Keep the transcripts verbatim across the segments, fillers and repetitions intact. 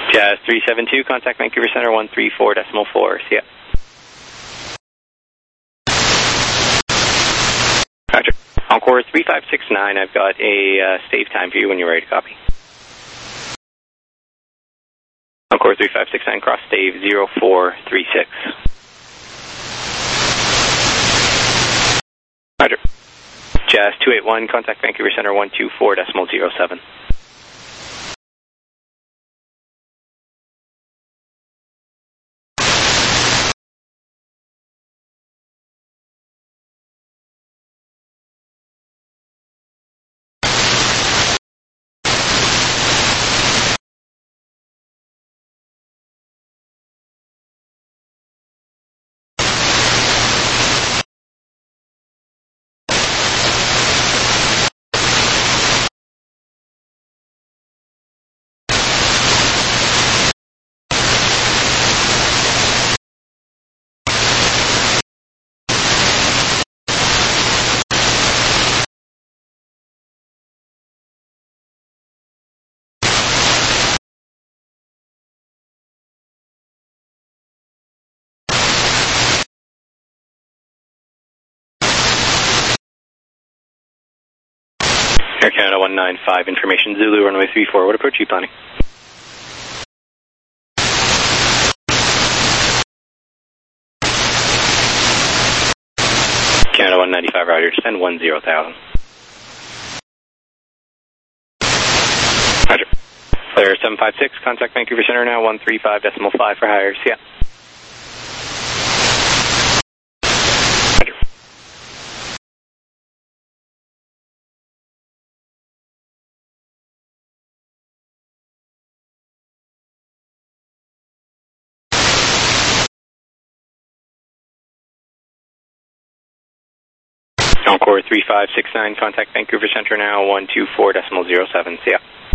Jazz three seven two, contact Vancouver Center one three four decimal four. See ya. Roger. Encore three five six nine, I've got a uh, save time for you when you're ready to copy. Encore three five six nine, cross stave zero four three six. Roger. Jazz two eight one, contact Vancouver Center one two four decimal zero seven. Air Canada one nine five, information Zulu, runway three four, what approach are you planning? Canada one ninety-five, roger, descend one zero thousand. Roger. Flare seven five six, contact Vancouver Center now, one three five decimal five for higher, see ya. Roger. Encore three five six nine, contact Vancouver Center now, one two four decimal zero seven, see ya.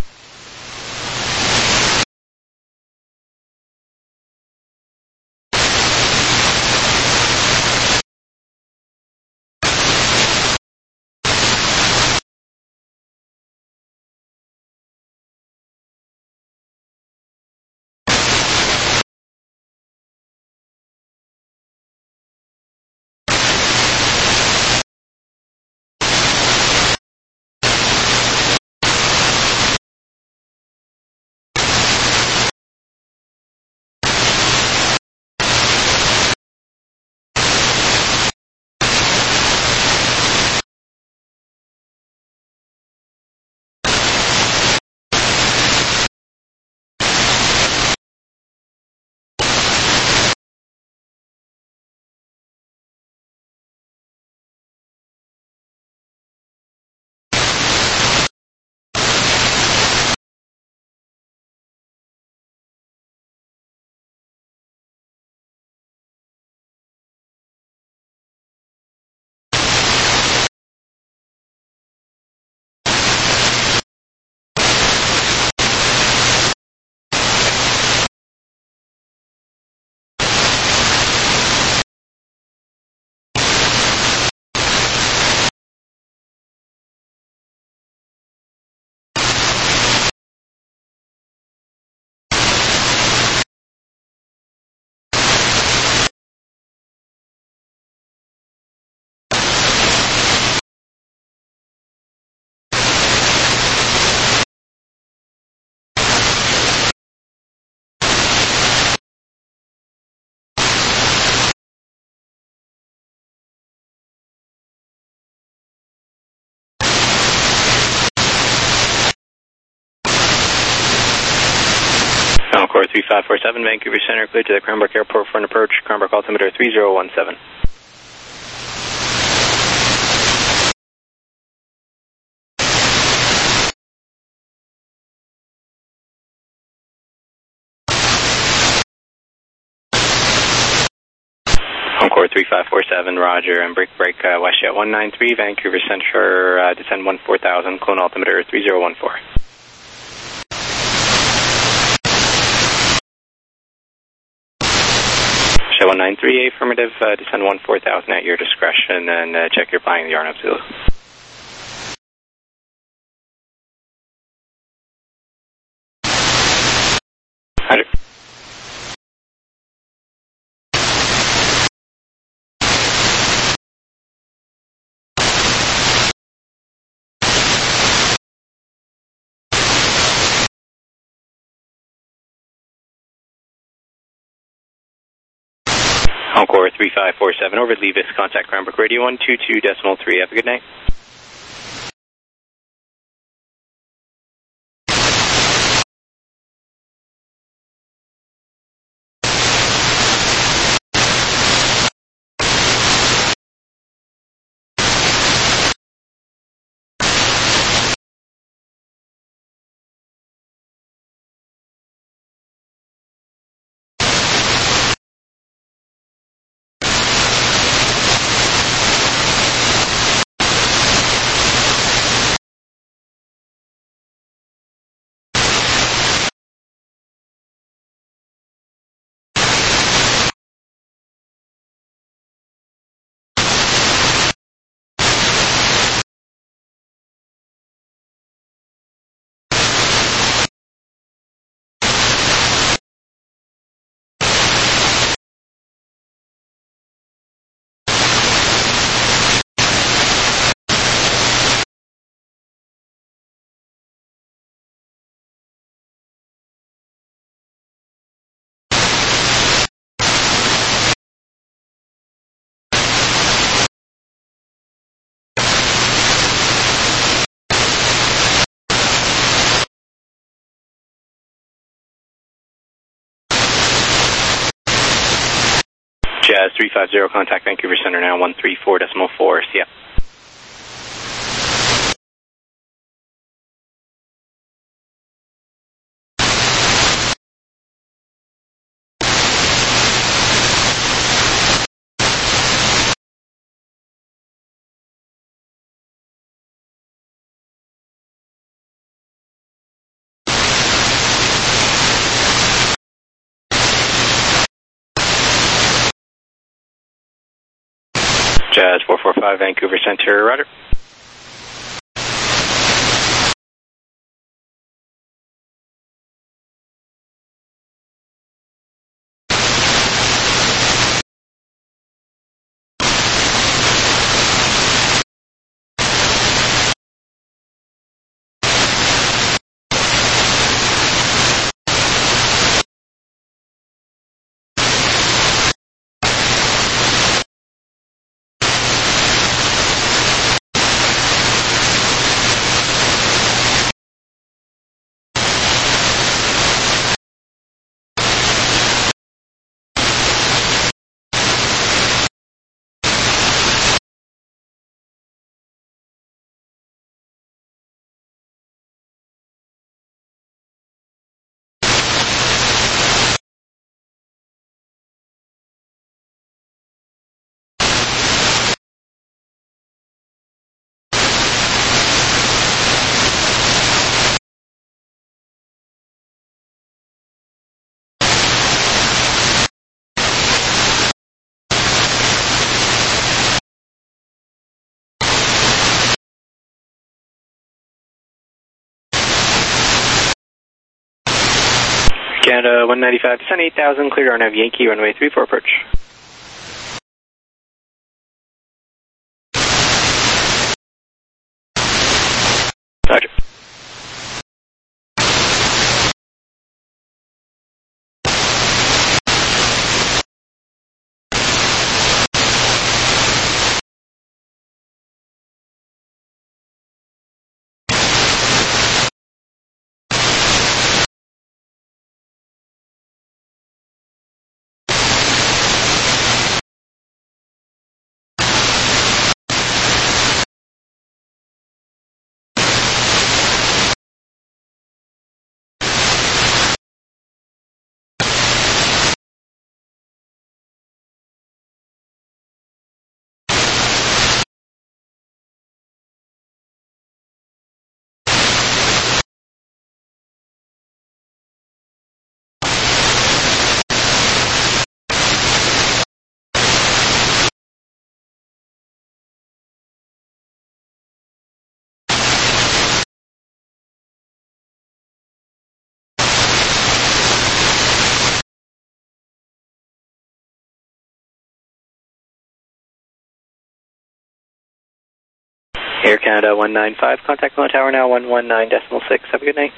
Encore three five four seven, Vancouver Center, cleared to the Cranbrook Airport for an approach, Cranbrook altimeter three zero one seven. Encore three five four seven, roger, and break break uh, WestJet one nine three, Vancouver Center, uh, descend one four thousand, clone altimeter three zero one four. WestJet one nine three, affirmative, uh, descend one four thousand at your discretion, and uh, check your flying the R N A Zulu. Roger. Encore three five four seven over Levis, contact Cranbrook Radio one two two decimal three. Have a good night. Jazz three five zero, contact Vancouver Center now, one three four decimal four, see ya. Jazz four four five, Vancouver Center, Roger. Canada one ninety-five, descend eight thousand, clear R N A V Yankee, runway three four, approach. Roger. Air Canada one nine five, contact Lone Tower now one one nine decimal six. Have a good night.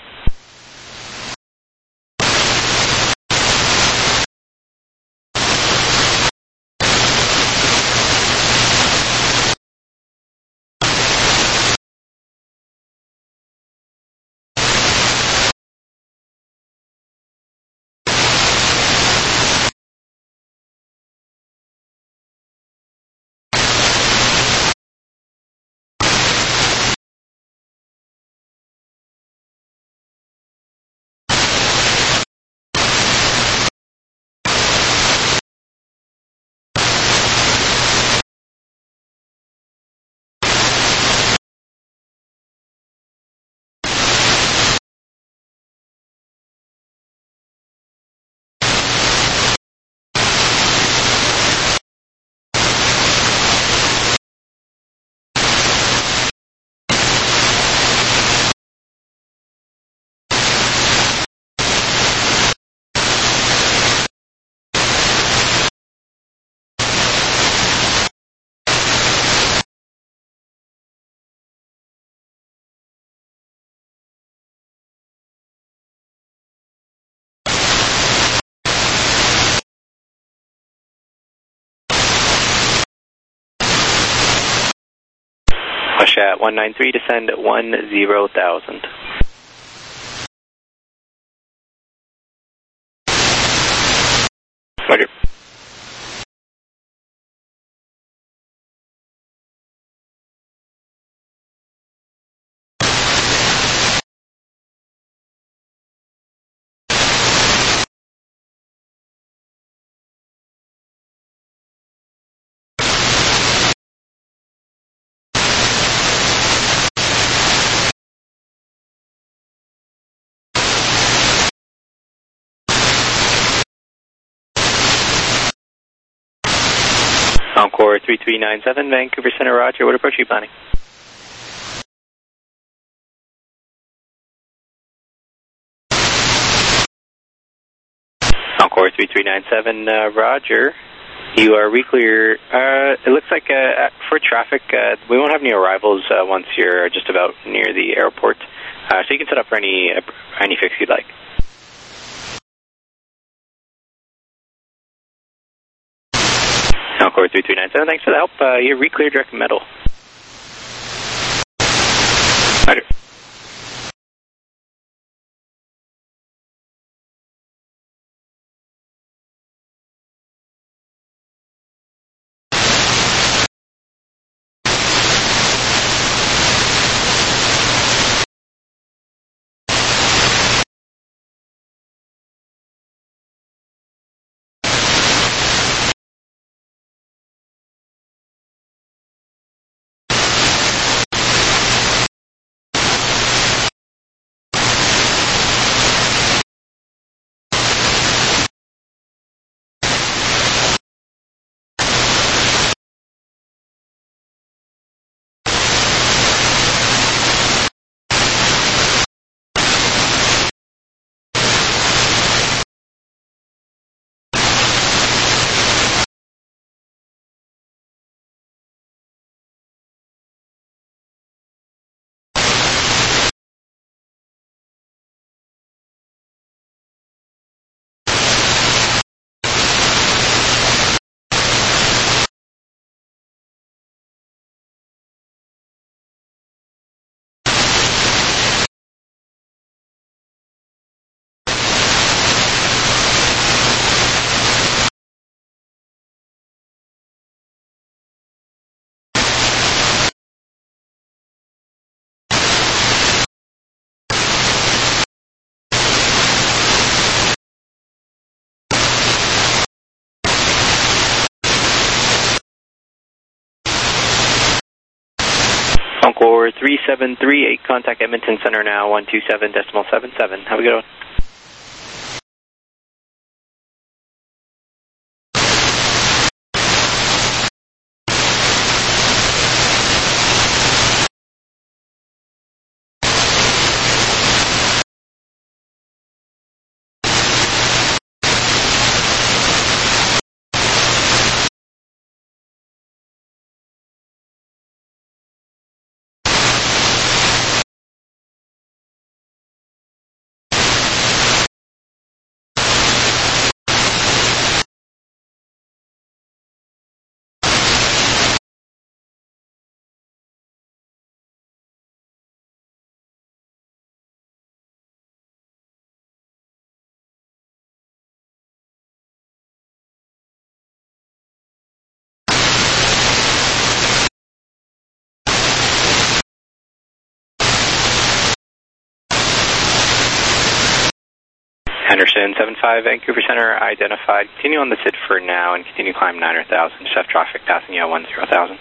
At one nine three, descend one zero thousand. Roger. Encore three three nine seven, Vancouver Center, Roger. What approach are you planning? Encore three three nine seven, uh, Roger. You are re-clear. Uh, it looks like uh, for traffic, uh, we won't have any arrivals uh, once you're just about near the airport. Uh, so you can set up for any, uh, any fix you'd like. Encore three three nine seven, thanks for the help. Uh, you're re-clear direct metal. Roger. Encore three seven three eight, contact Edmonton Center now one two seven decimal seven seven. Have a good one. Henderson, seven five, Vancouver Center, identified. Continue on the S I D for now and continue climb nine hundred thousand. Just have traffic passing you at one zero thousand.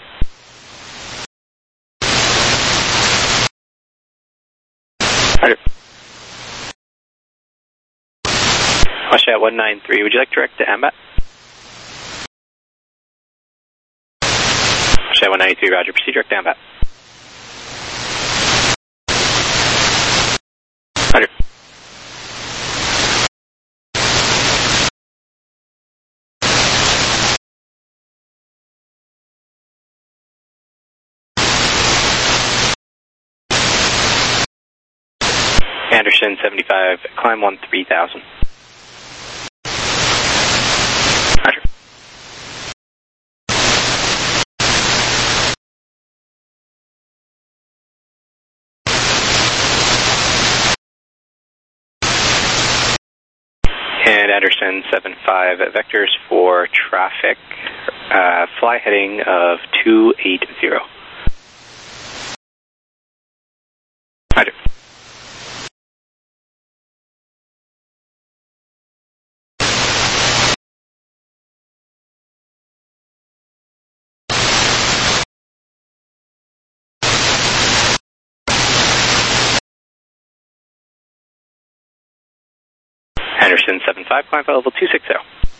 Roger. Watch at one nine three. Would you like direct to AMBAT? Watch at one ninety-three, roger. Proceed direct to AMBAT. Roger. Anderson, seventy-five, climb one three thousand. Roger. And Anderson, seven five, vectors for traffic, uh, fly heading of two eight zero. Roger. Henderson, seven five, climb flight level two sixty.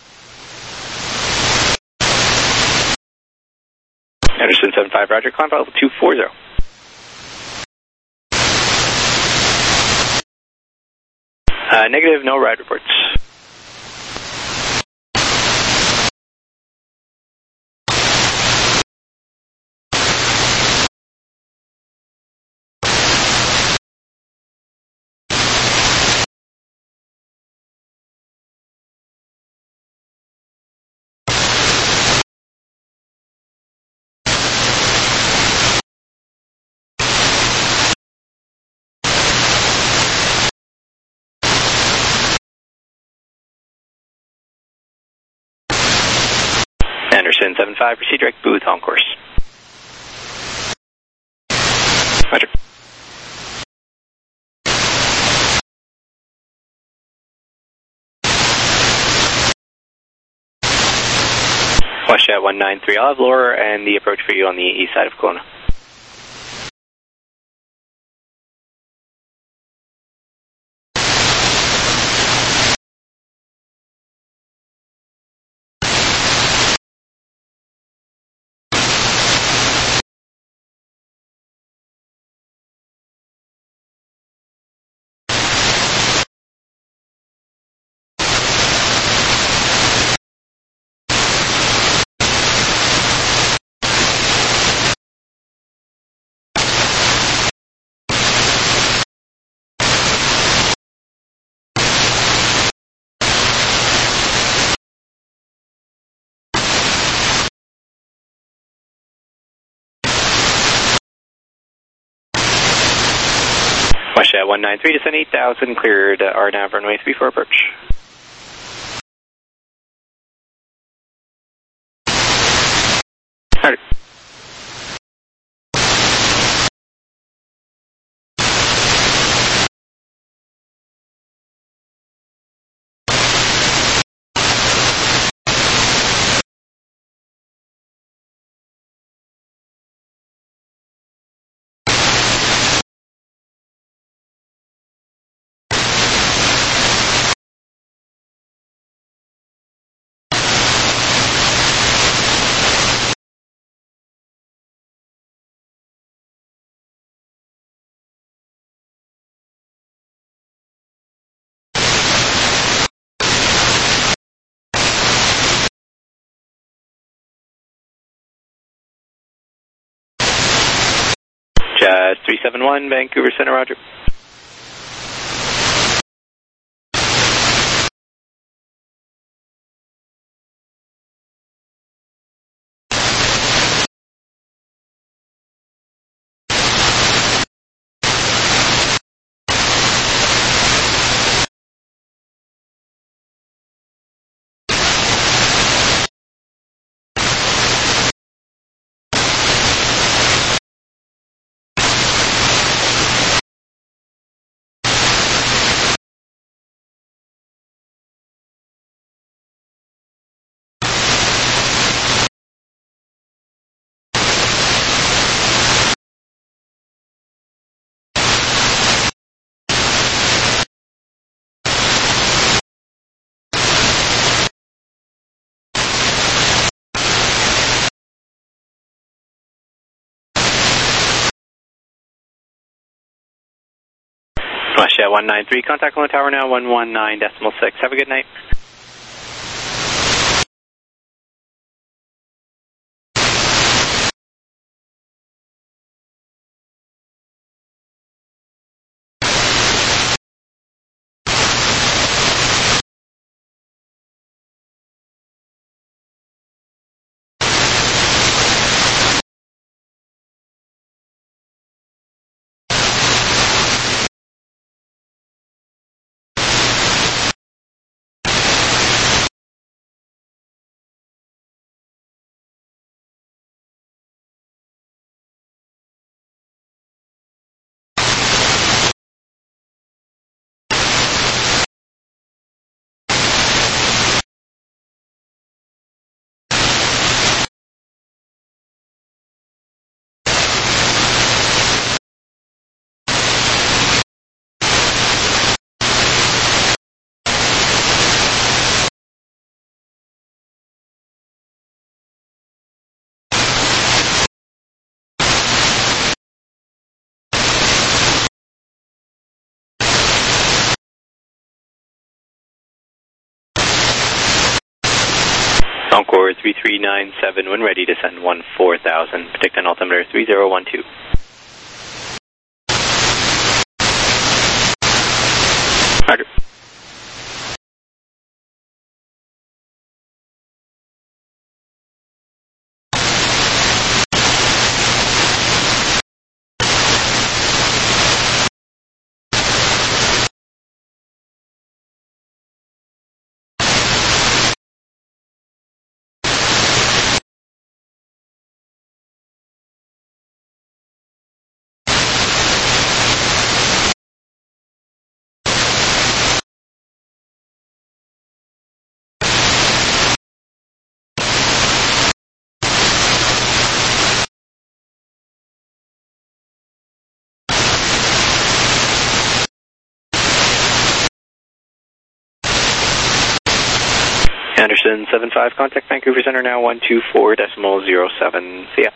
Henderson, seven five, roger, climb flight level two forty. Uh, negative, no ride reports. Anderson, seven five, proceed direct booth on course. Roger. Watch at one nine three, I'll have lower and the approach for you on the east side of Kelowna. Watch at one nine three, descend eight thousand, cleared uh, R nav runway three four approach. Roger. Jazz three seven one, Vancouver Center, roger. Russia one nine three, contact on the tower now, one one nine decimal six. Have a good night. Encore three three nine seven, when ready to send one four thousand, predict on altimeter three zero one two. Roger. Anderson seven five, contact Vancouver Center now, one two four decimal zero seven. See ya.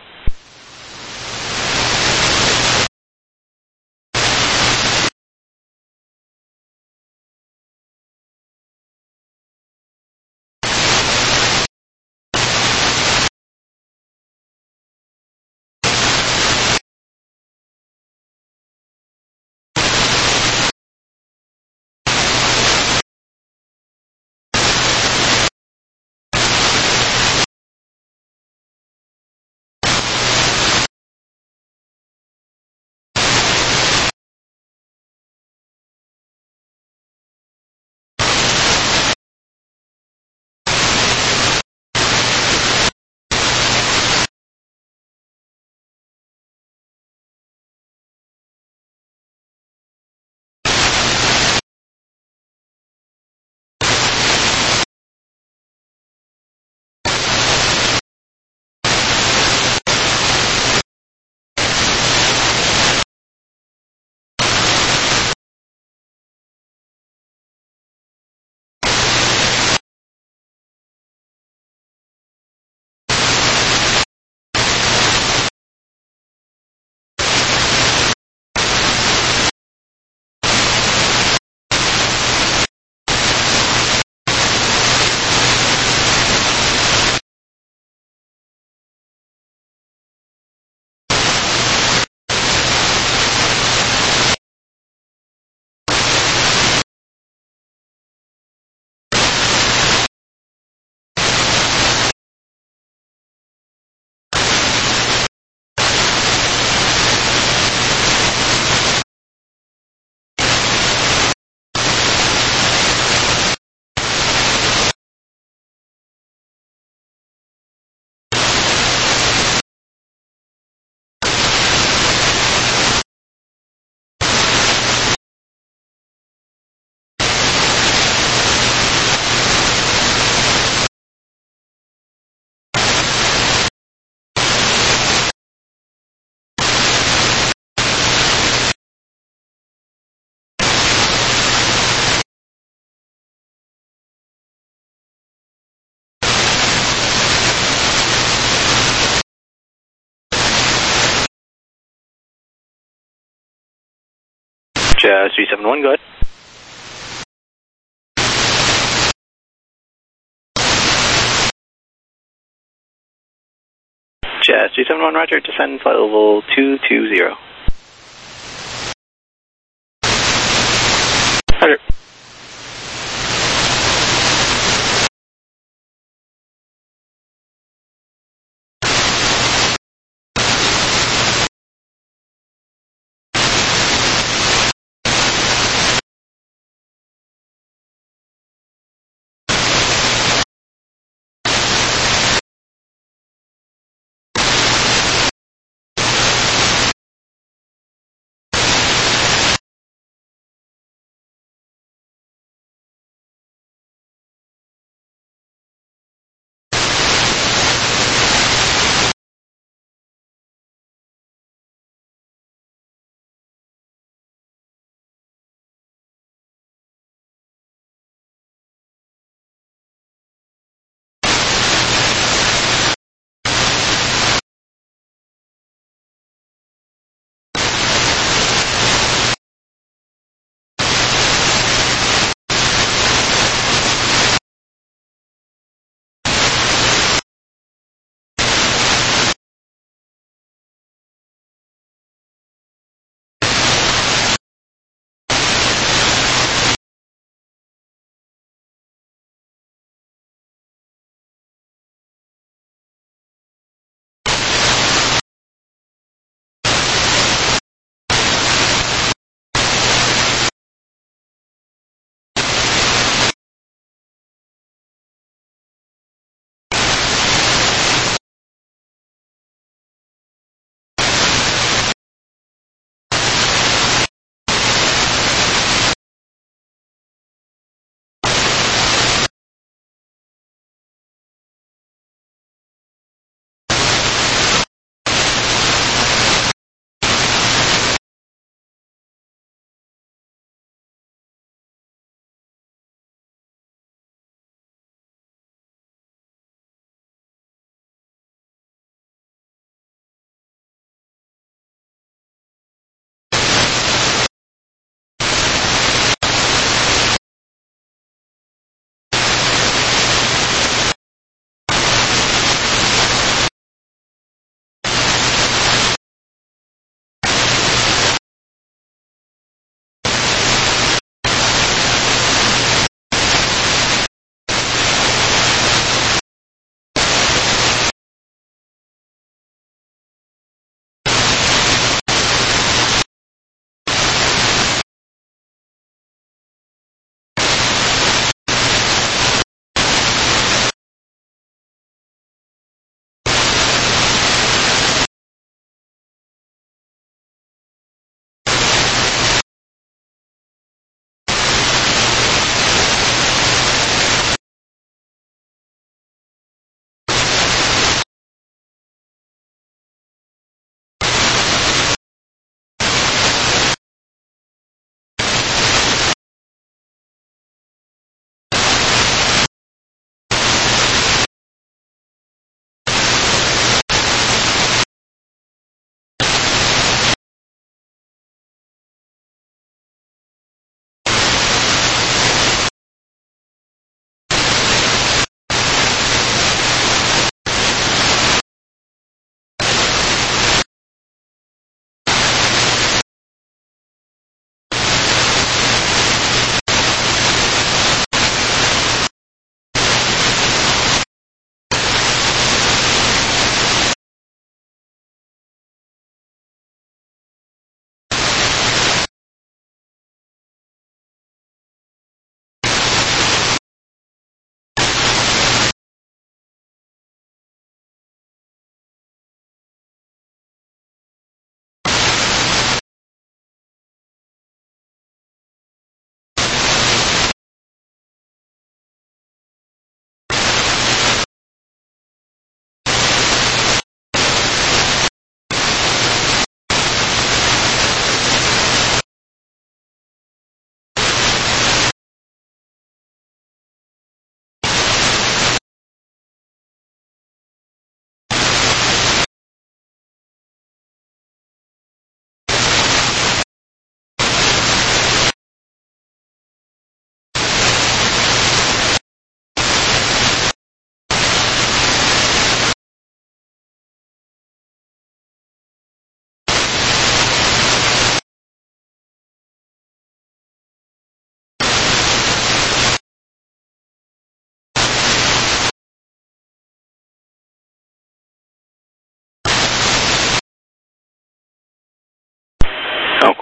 Jazz three seven one, go ahead. Jazz three seven one, roger, descend flight level two two zero. Roger.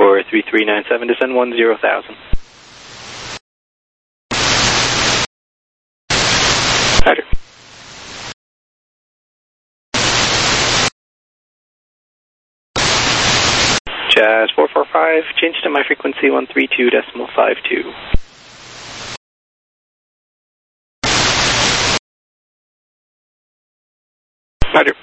for three three nine seven, descend one zero thousand. Roger. Jazz four four five, change to my frequency one three two decimal five two. Roger.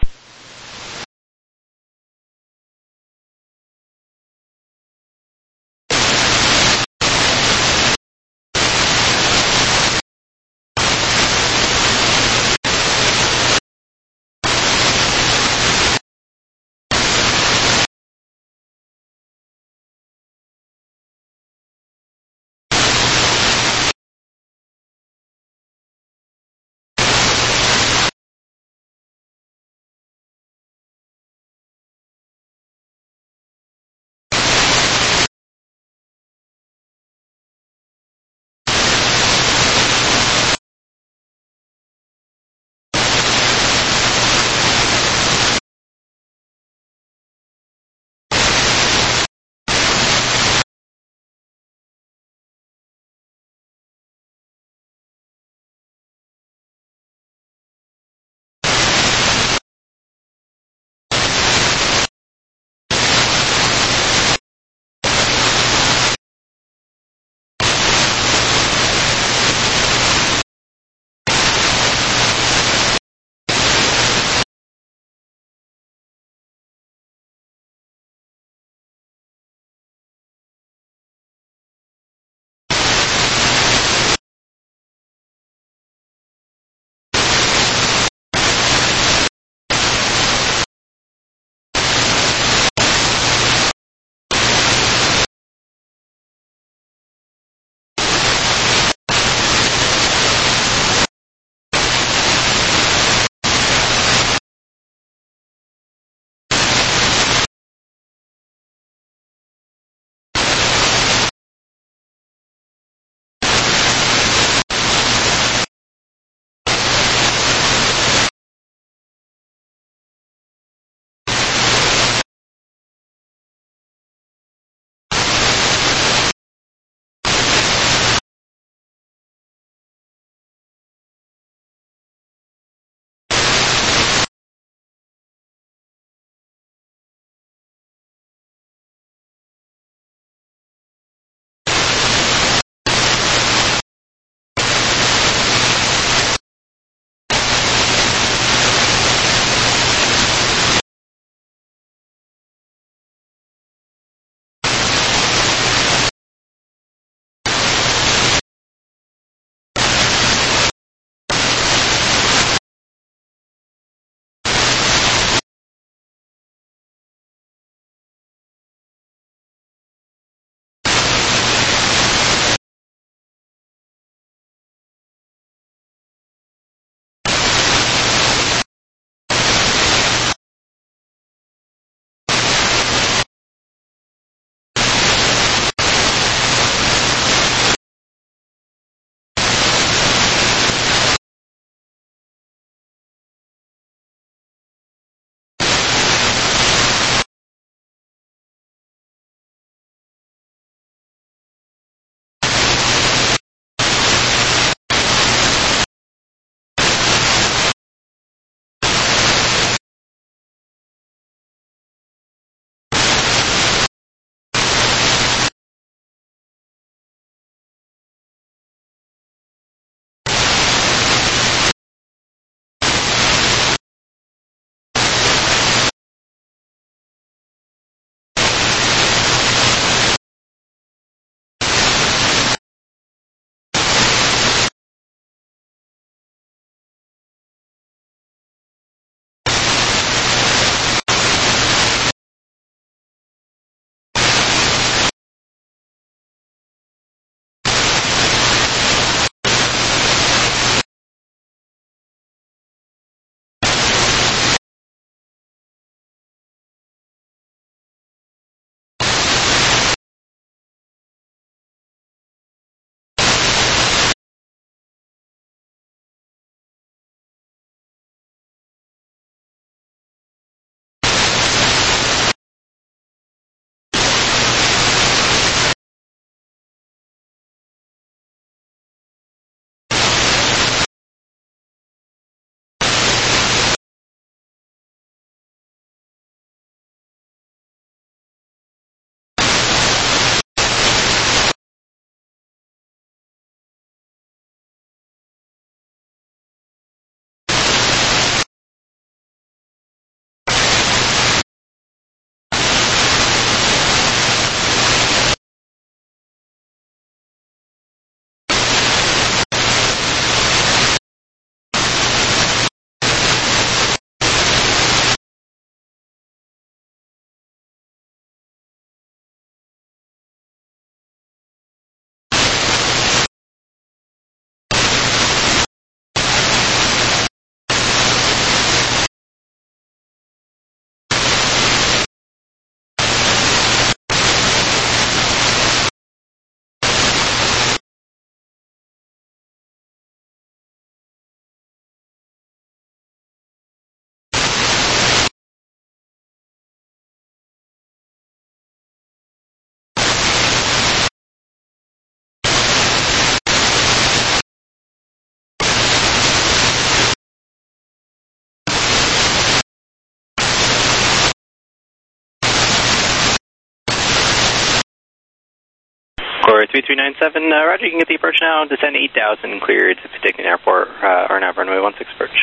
Encore three three nine seven, uh, Roger, you can get the approach now. Descend eight thousand, cleared to Penticton Airport, uh, R N A V runway one six approach.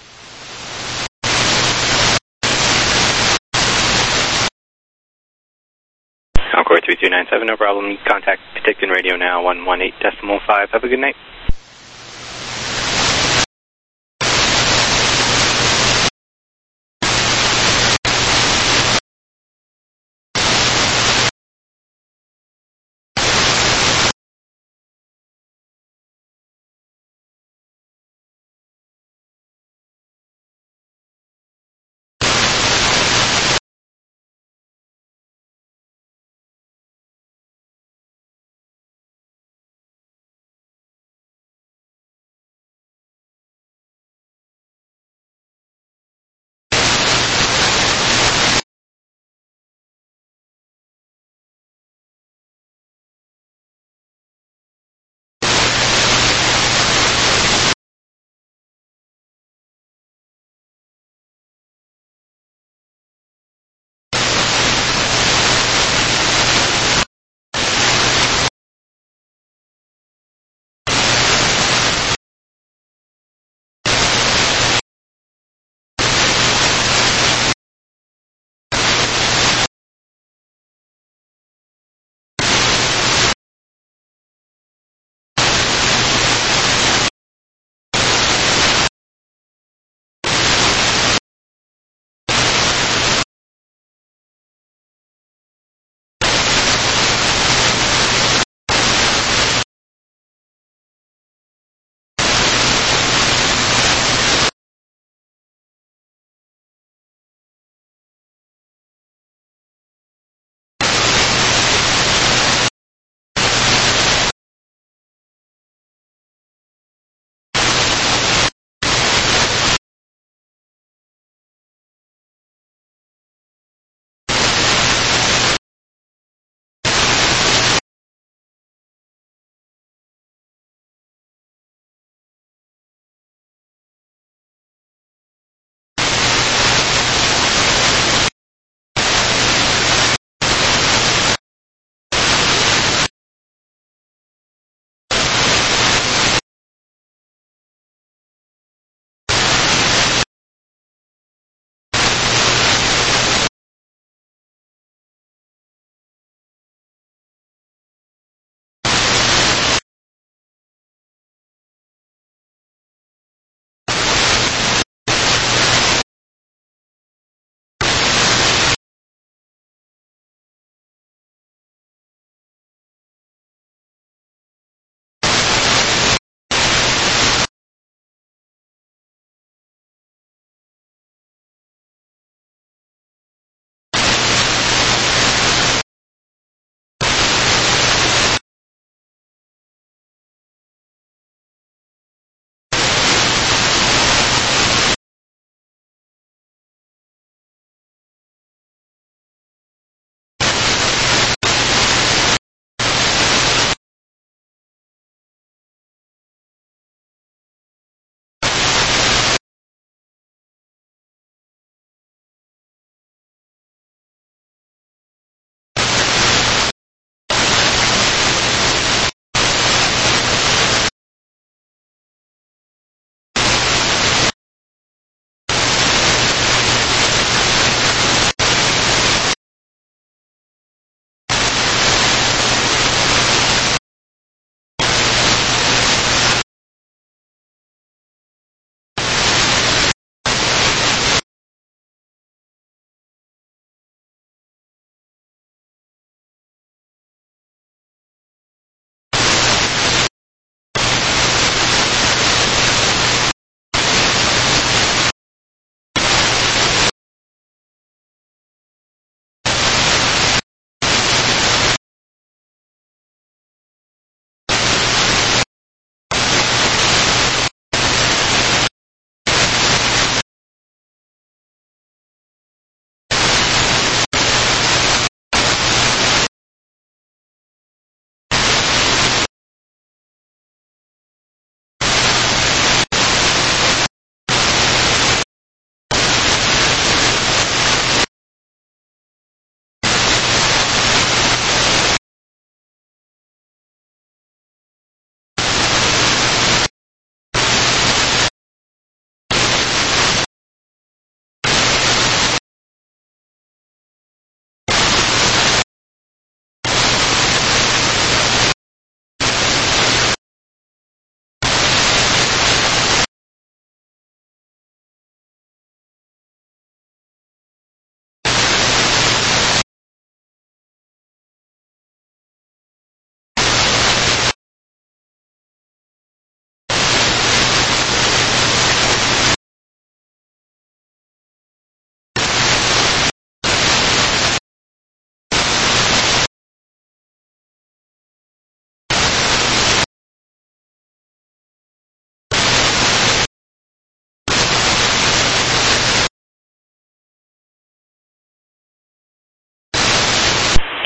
Encore three three nine seven, no problem. Contact Penticton Radio now, one one eight decimal five. Have a good night.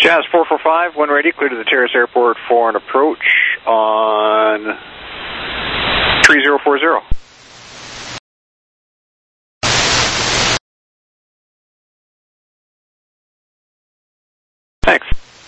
Jazz four four five, when ready, clear to the Terrace Airport for an approach on three zero four zero. Thanks.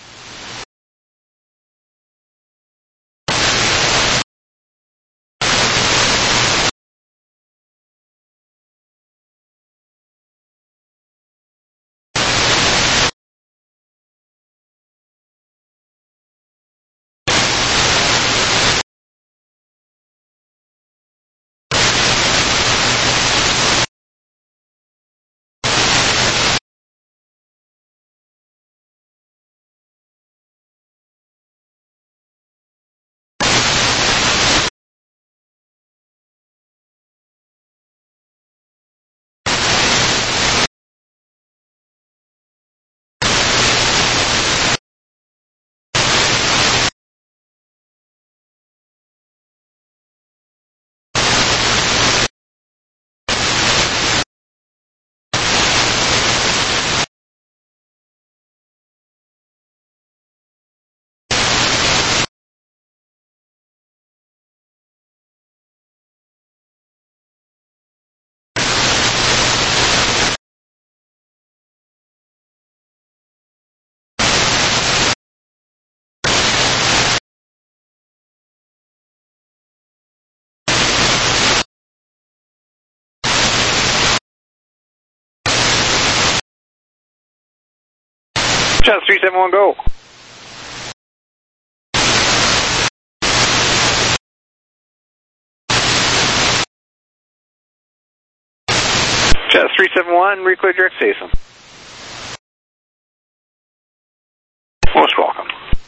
Jazz three seven one, go. Jazz three seven one, reclear direct station. Most welcome.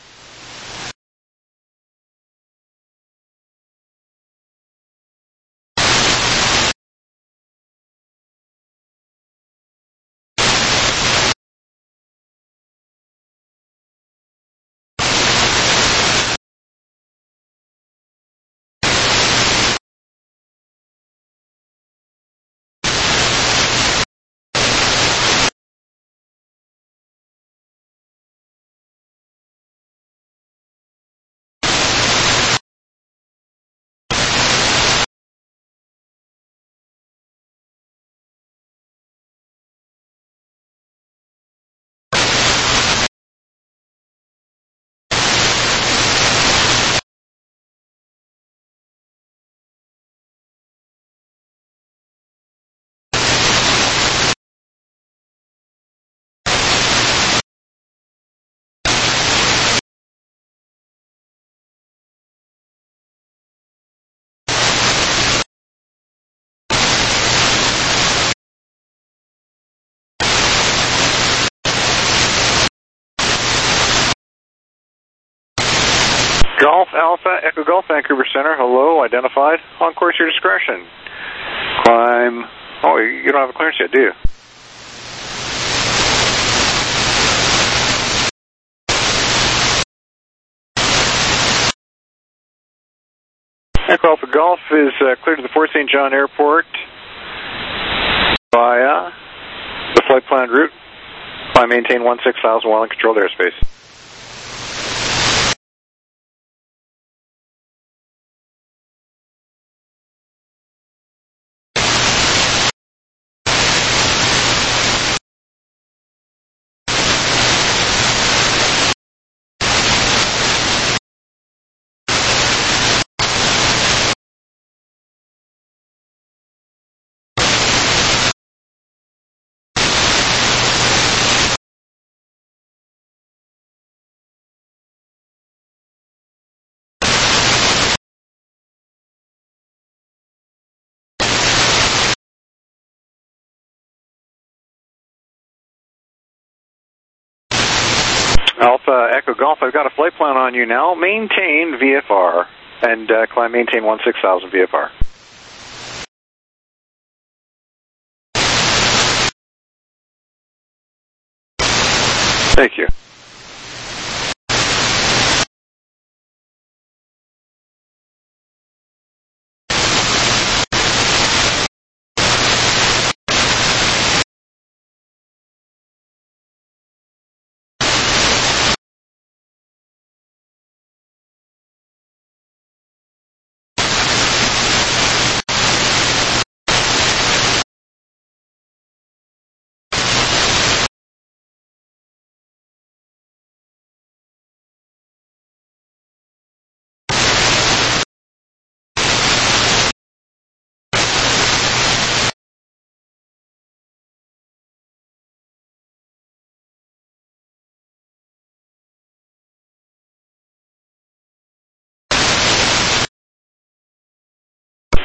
Golf Alpha, Echo Golf, Vancouver Center, hello, identified, on course your discretion. Climb, oh, you don't have a clearance yet, do you? Echo Alpha Golf is uh, cleared to the Fort Saint John Airport via the flight planned route. Climb maintain one six thousand while in controlled airspace. Alpha Echo Golf, I've got a flight plan on you now. Maintain V F R and uh, climb maintain one six thousand V F R. Thank you.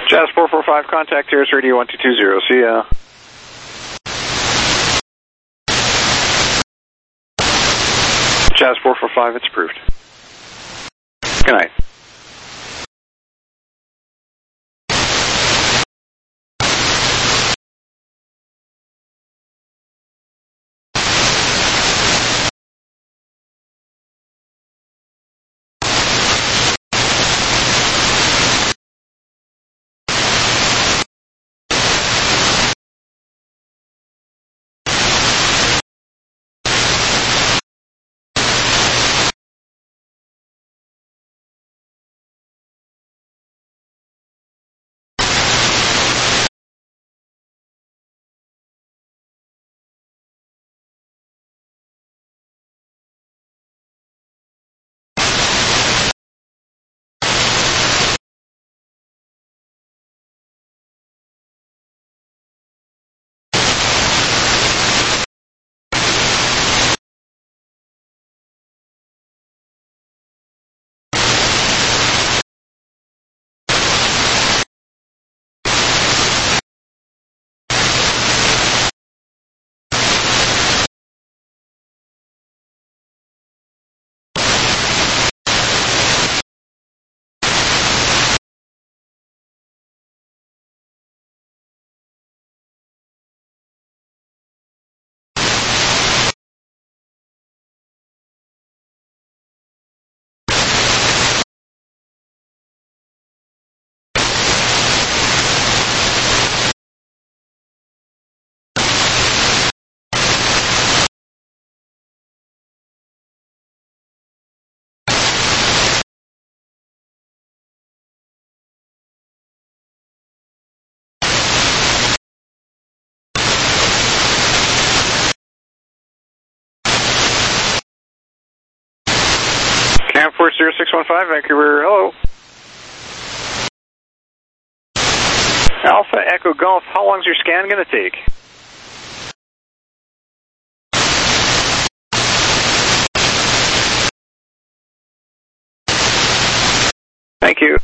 Jazz four four five, contact Terrace Radio one two two zero. See ya. Jazz four four five, it's approved. Good night. Camforce zero six one five, Vancouver, hello. Alpha Echo Golf, how long is your scan going to take? Thank you.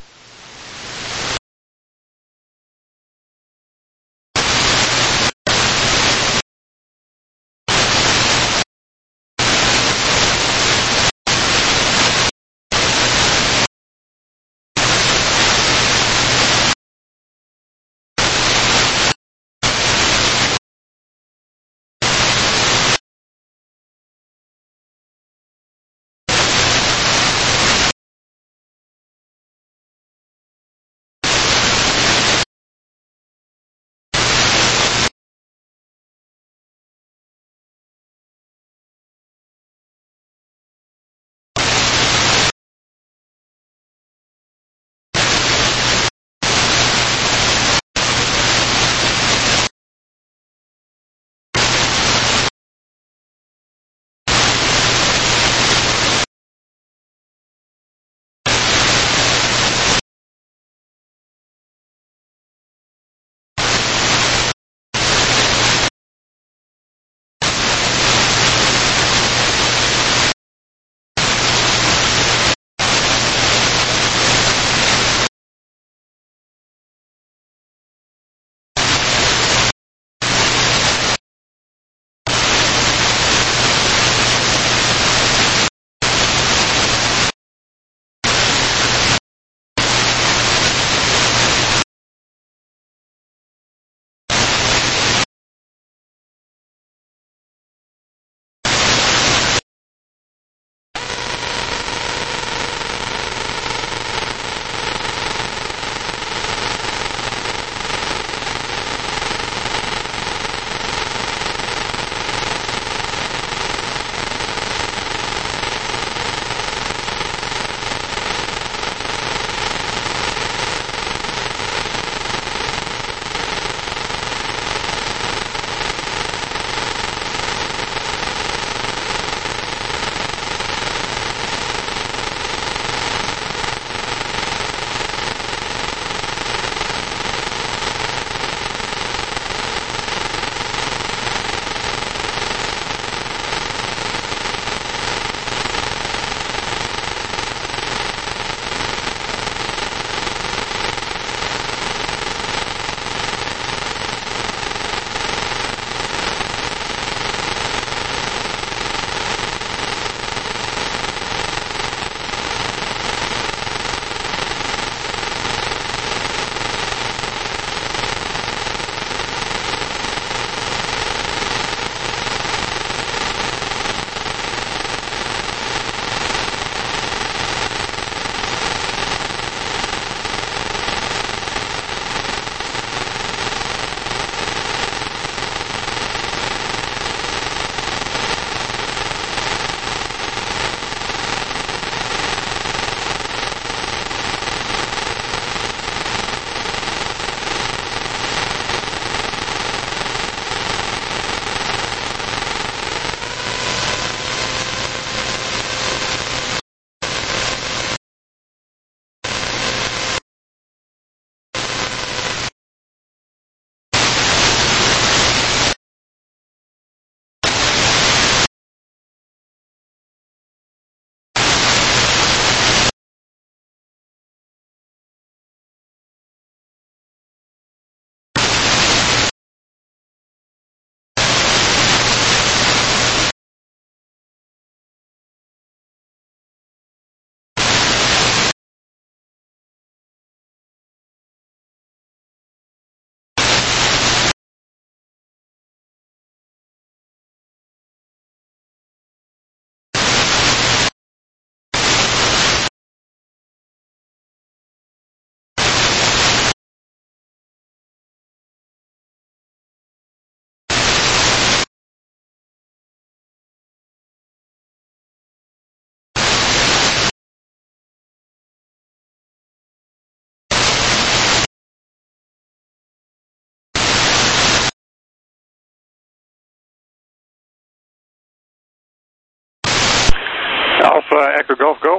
Alpha Echo Golf, go.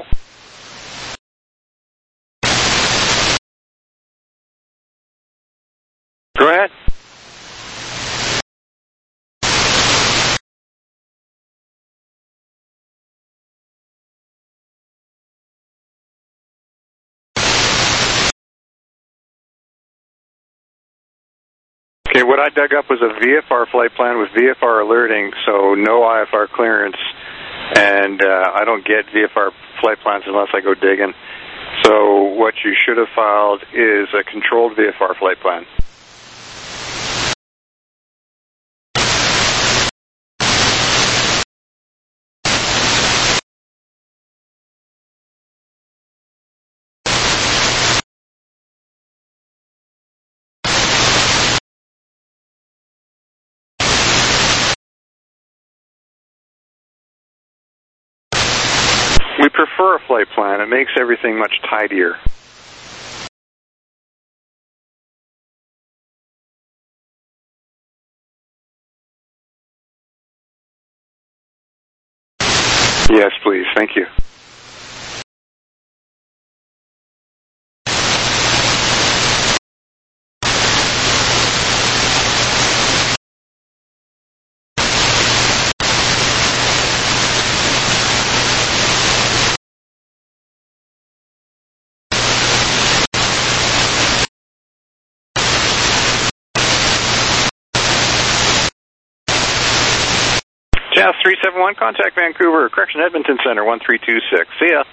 Go ahead. Okay, what I dug up was a V F R flight plan with V F R alerting, so no I F R clearance, and uh, I don't get V F R flight plans unless I go digging. So what you should have filed is a controlled V F R flight plan. We prefer a flight plan. It makes everything much tidier. Yes, please. Thank you. Jazz three seven one, contact Vancouver, correction Edmonton Center, one three two six. See ya.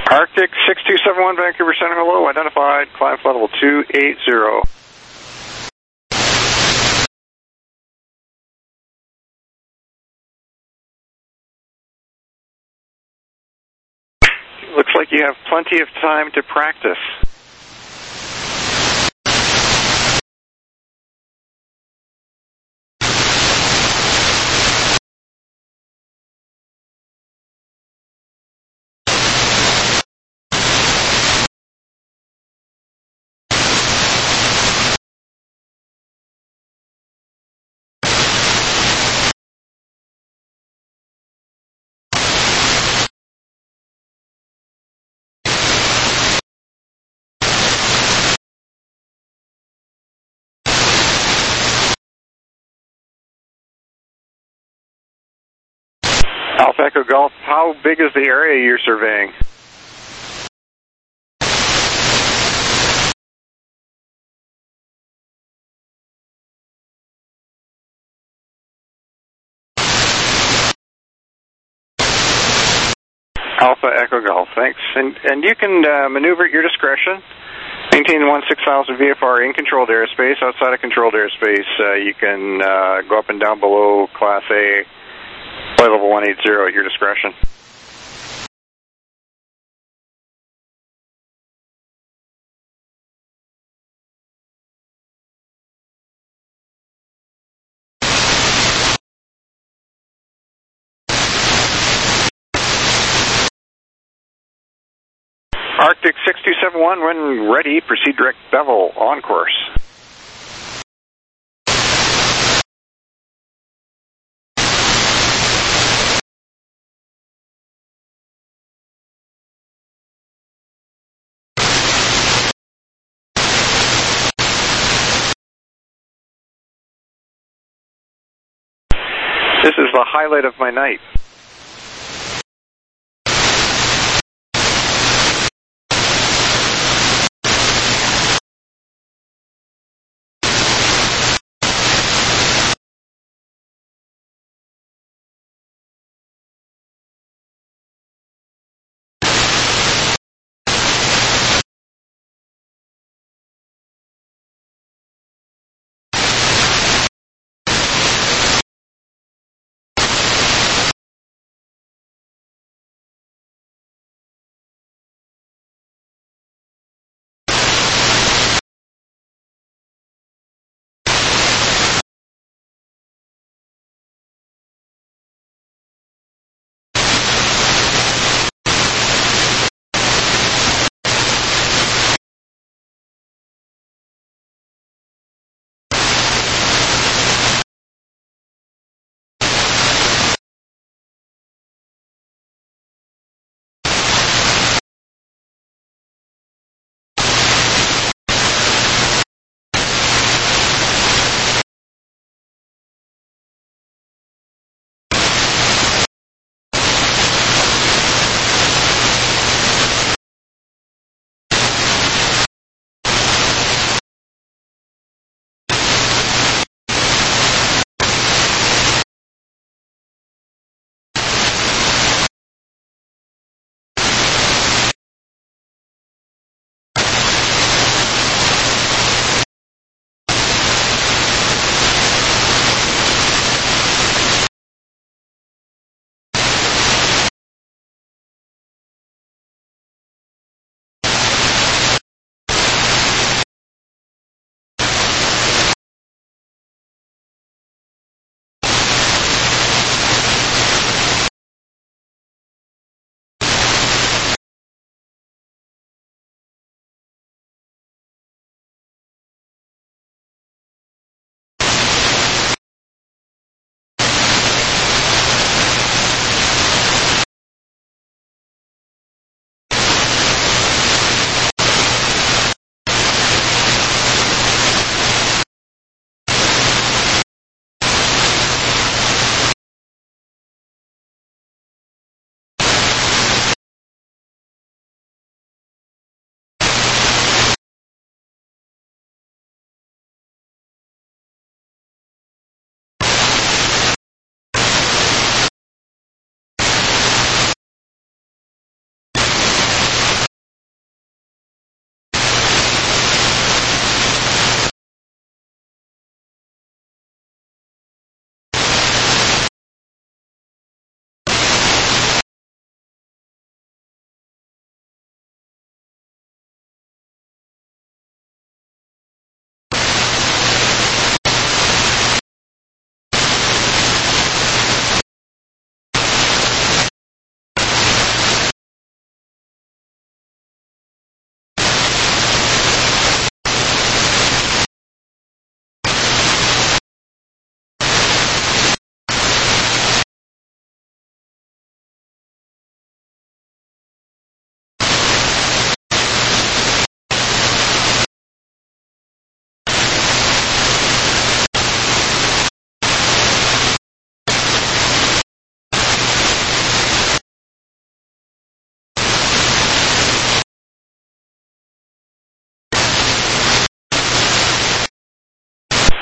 Arctic six two seven one, Vancouver Center, hello, identified, climb flight level two eighty. Looks like you have plenty of time to practice. Alpha Echo Golf, how big is the area you're surveying? Alpha Echo Golf, thanks. And and you can uh, maneuver at your discretion. Maintain one six thousand V F R in controlled airspace. Outside of controlled airspace, uh, you can uh, go up and down below Class A, flight level one eighty at your discretion. Arctic six two seven one, when ready, proceed direct bevel on course. This is the highlight of my night.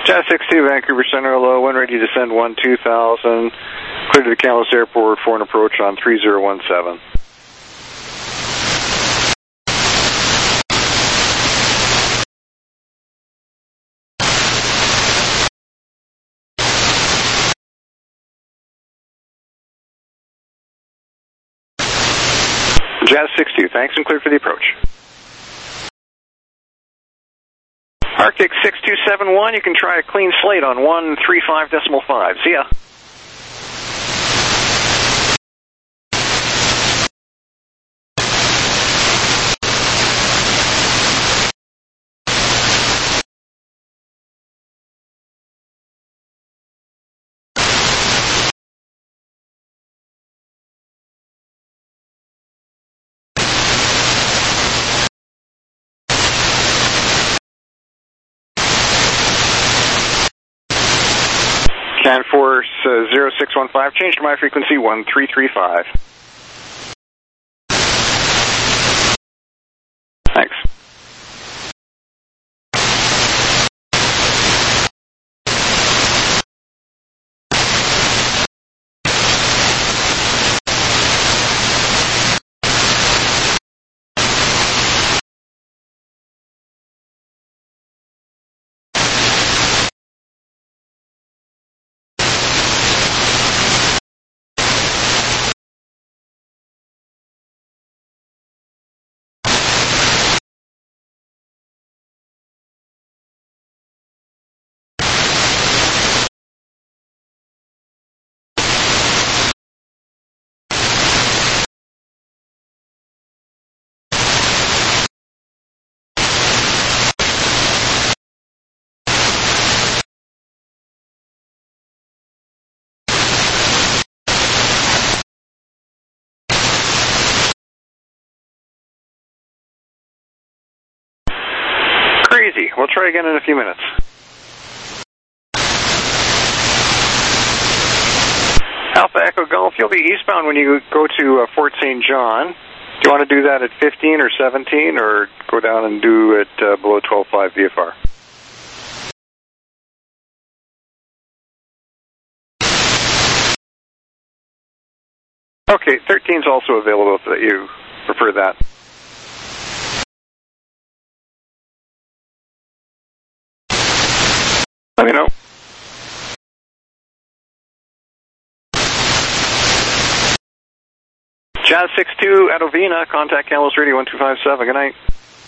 Jazz six two, Vancouver Center, hello, when ready to descend one two thousand, clear to the Kamloops Airport for an approach on three zero one seven. Jazz six two, thanks and clear for the approach. Arctic six two seven one, you can try a clean slate on one three five decimal five. See ya. Canforce uh, zero six one five, change to my frequency one three three five. Thanks. Crazy. We'll try again in a few minutes. Alpha Echo Golf, you'll be eastbound when you go to uh, Fort Saint John. Do you want to do that at fifteen or seventeen, or go down and do it uh, below twelve point five V F R? Okay, thirteen is also available if that you prefer that. Let me know. Jazz six two at Ovina, contact Kamloops Radio one two five seven. Good night.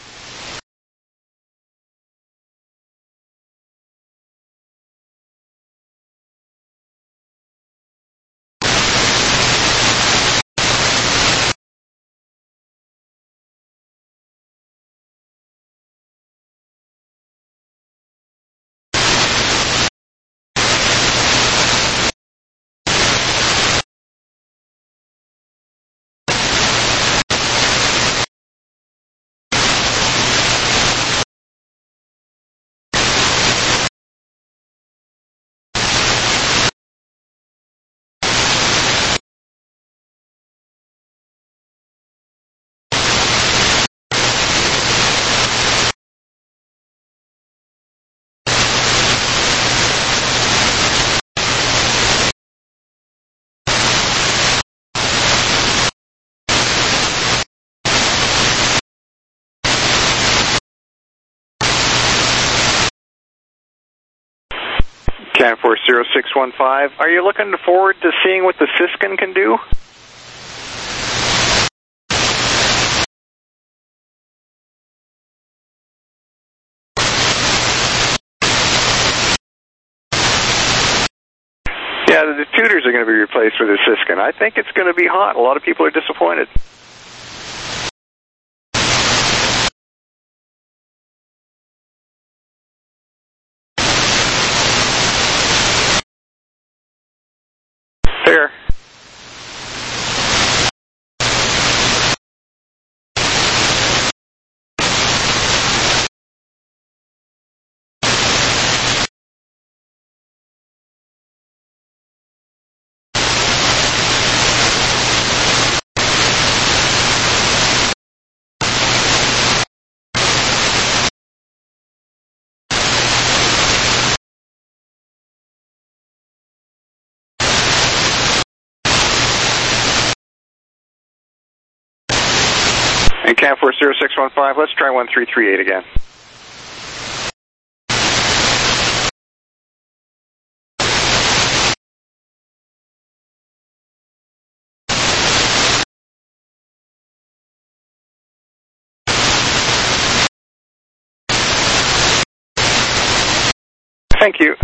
Canforce zero six one five, are you looking forward to seeing what the Siskin can do? Yeah, the tutors are going to be replaced with the Siskin. I think it's going to be hot. A lot of people are disappointed. Fair. And Camforce zero six one five, let's try one three three eight again. Thank you.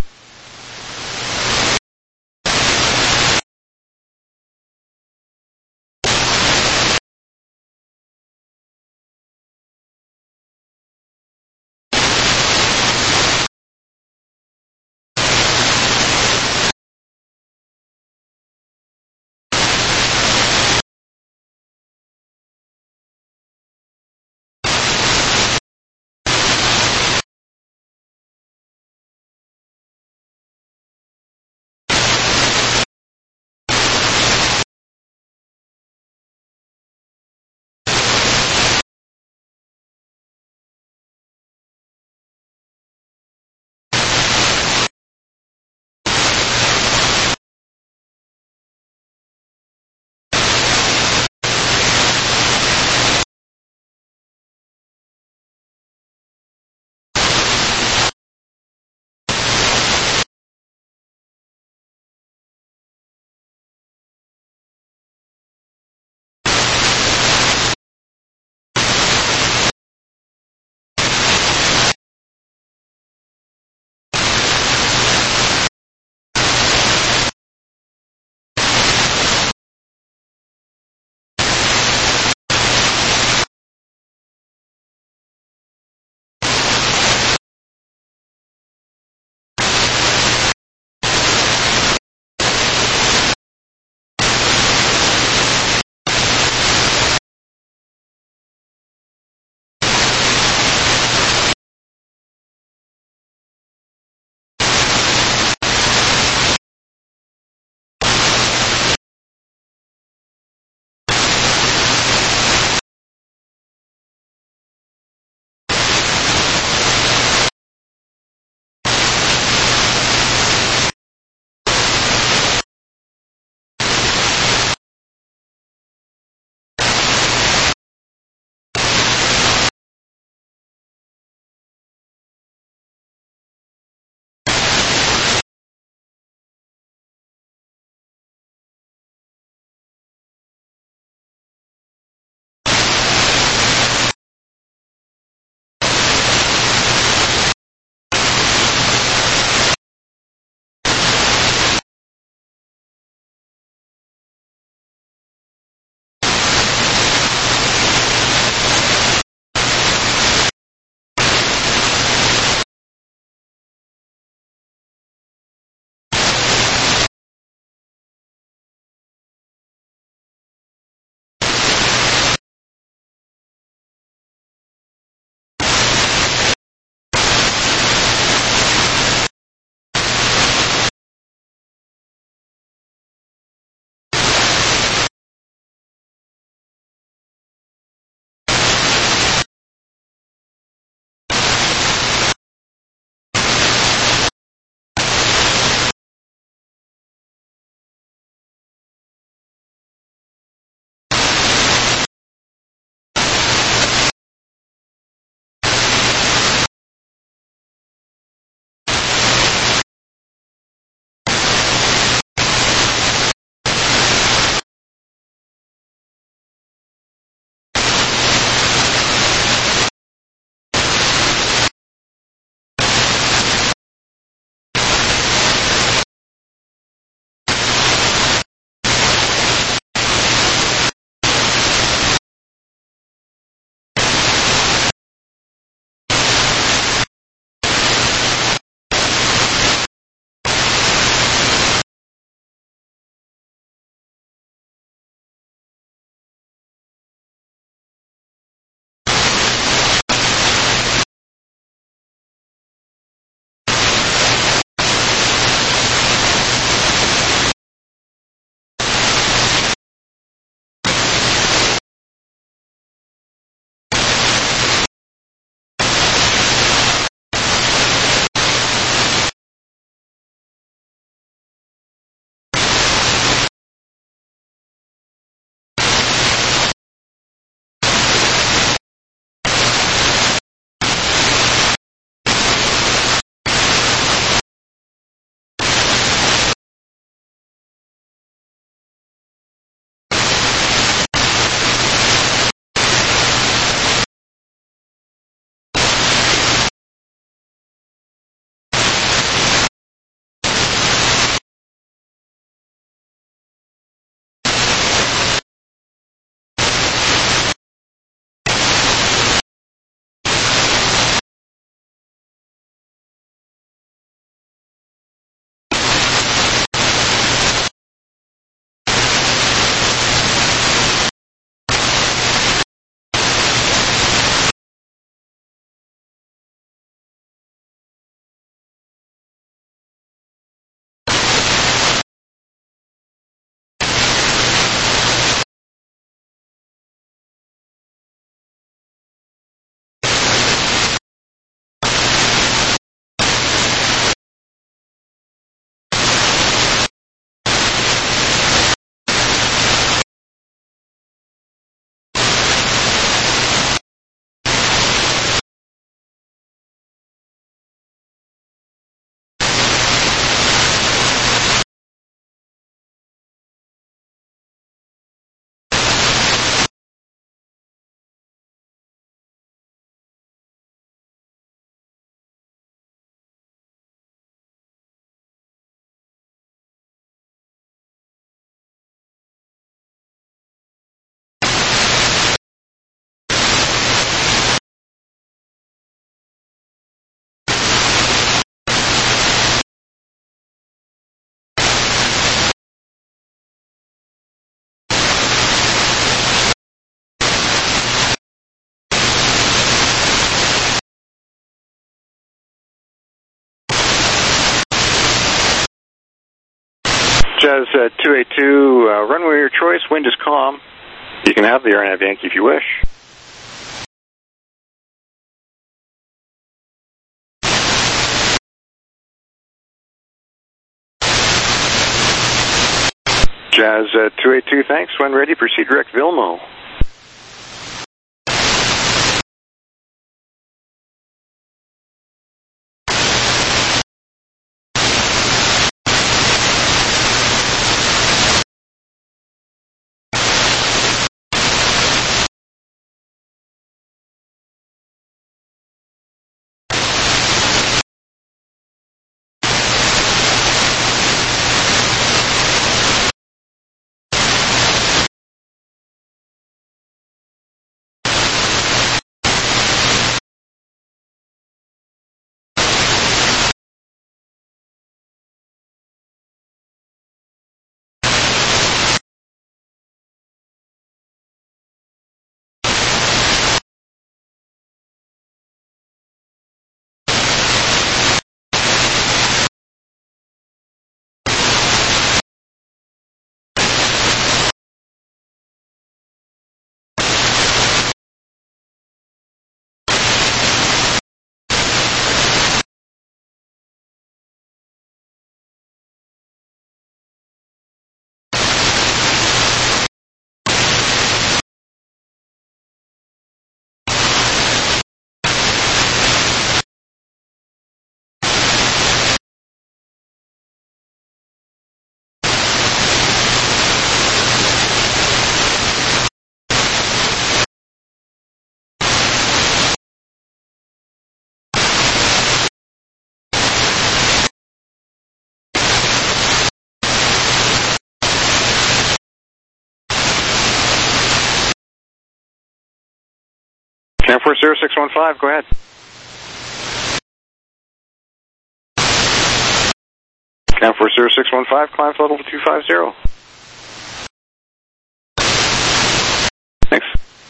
Jazz uh, two eight two, uh, runway your choice, wind is calm. You can have the AirNav Yankee if you wish. Jazz uh, two eight two, thanks. When ready, proceed direct Vilmo. Cam four zero six one five, go ahead. Cam four zero six one five, climb level two five zero. Thanks.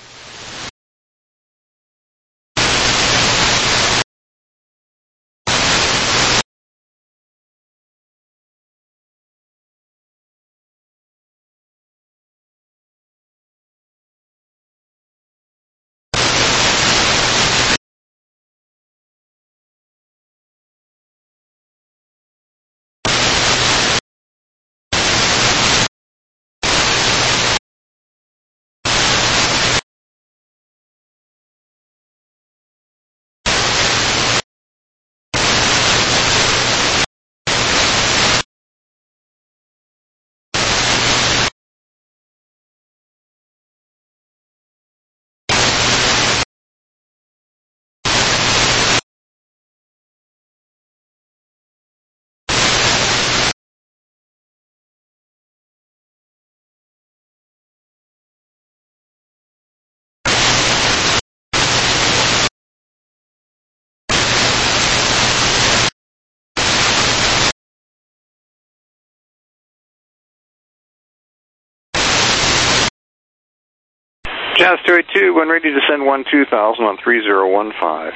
Jazz two eight two, when ready to send one two thousand on three zero one five.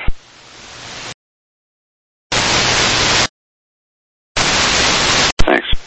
Thanks.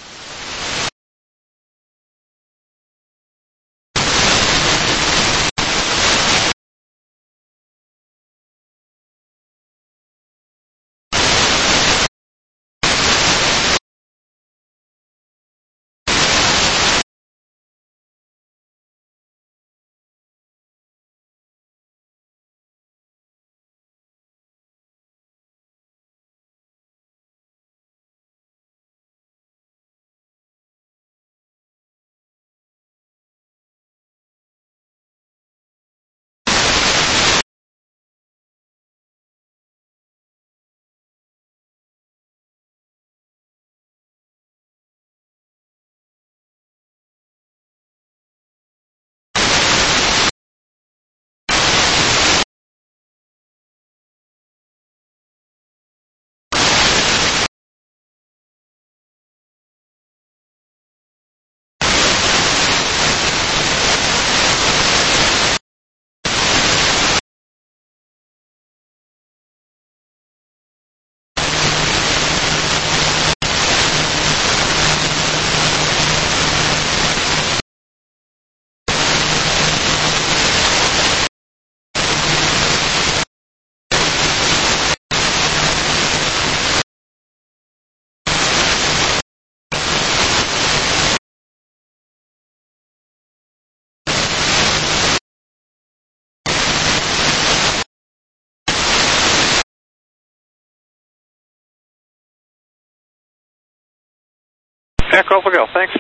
Yeah, call for Gil. Thanks.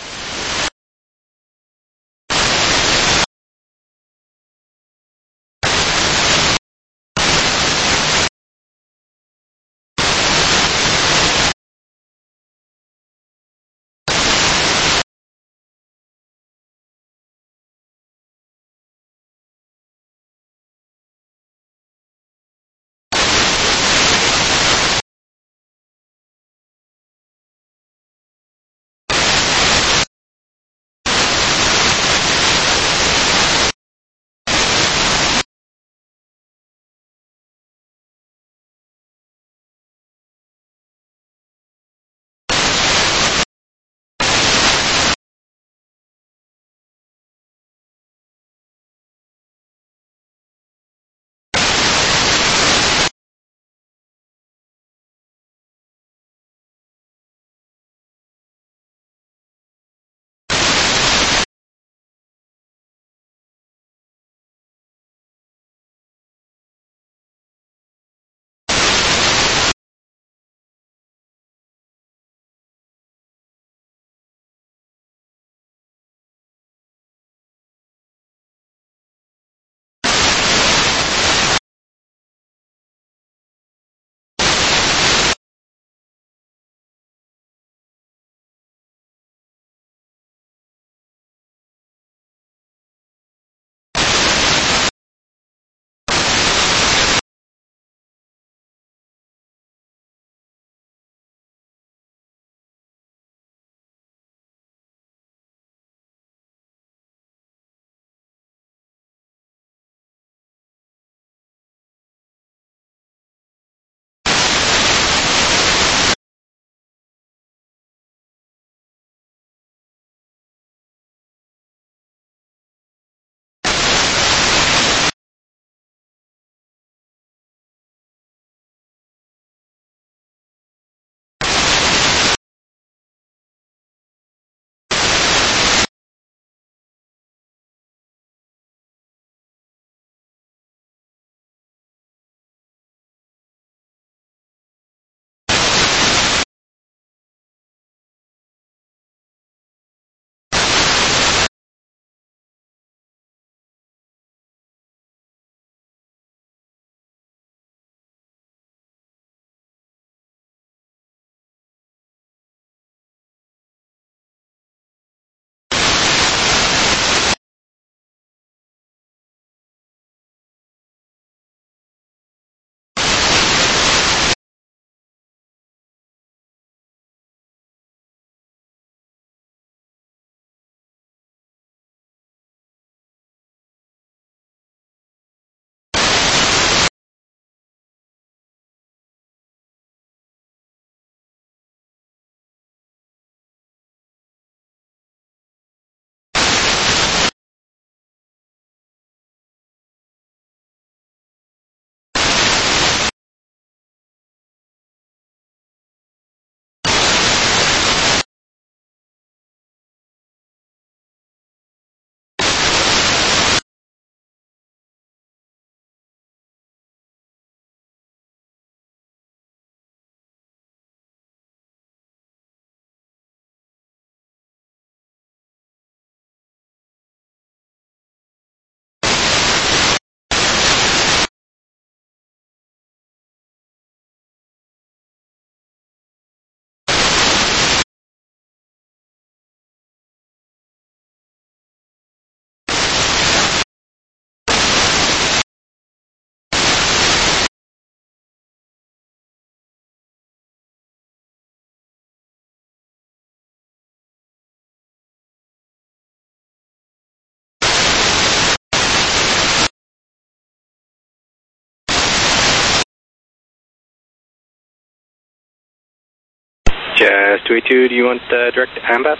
Jazz two eighty-two, do you want uh, direct AMBAT?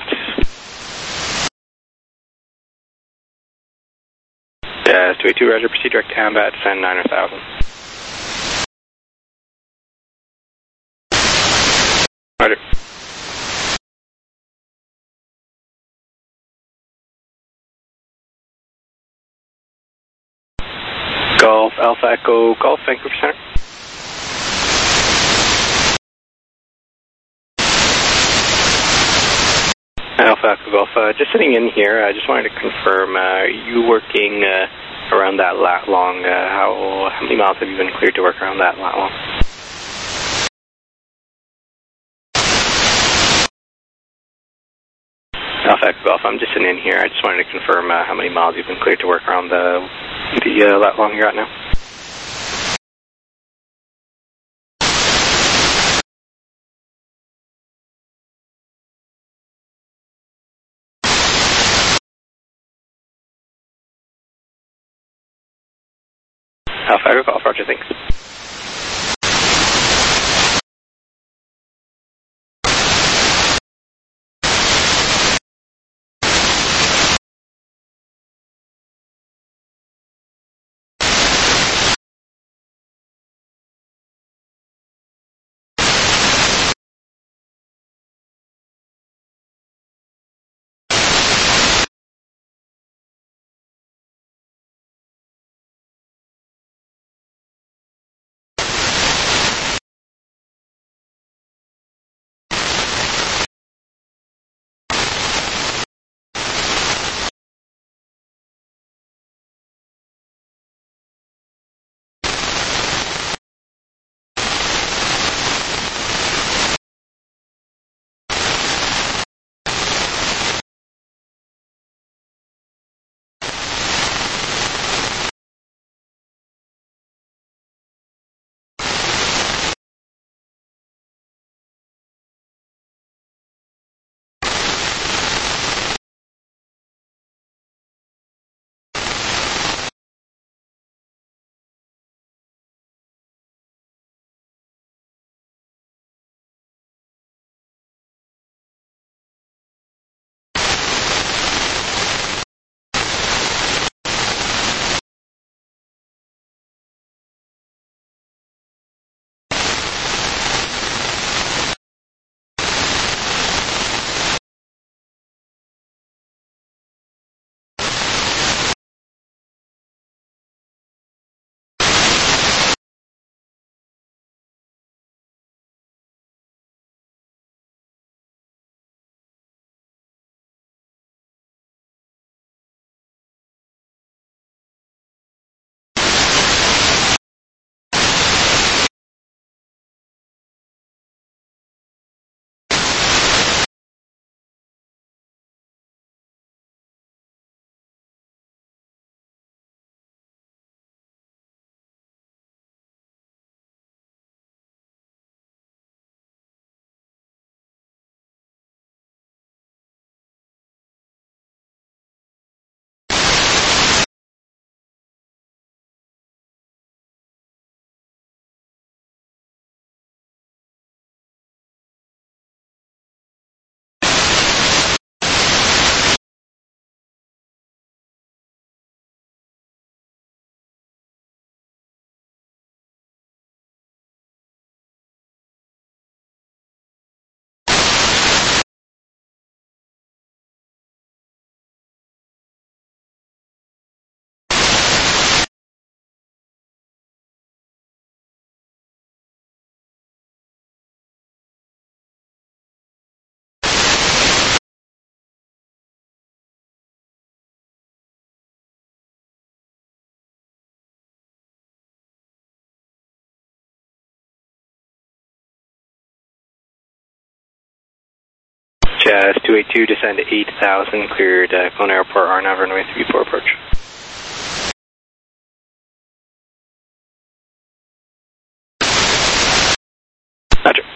Jazz two eighty-two, Roger, proceed direct AMBAT, send nine thousand. Roger. Golf Alpha Echo Golf, Vancouver Center. Alpha Echo Golf, uh, just sitting in here, I just wanted to confirm, uh, are you working uh, around that lat long? Uh, how, how many miles have you been cleared to work around that lat long? Alpha Echo Golf, I'm just sitting in here. I just wanted to confirm uh, how many miles you've been cleared to work around the, the uh, lat long you're at now. Alpha Echo Golf, Roger, thanks. Jazz two eight two, descend eight thousand, cleared uh, Kelowna Airport, R N A V runway three four approach. Roger.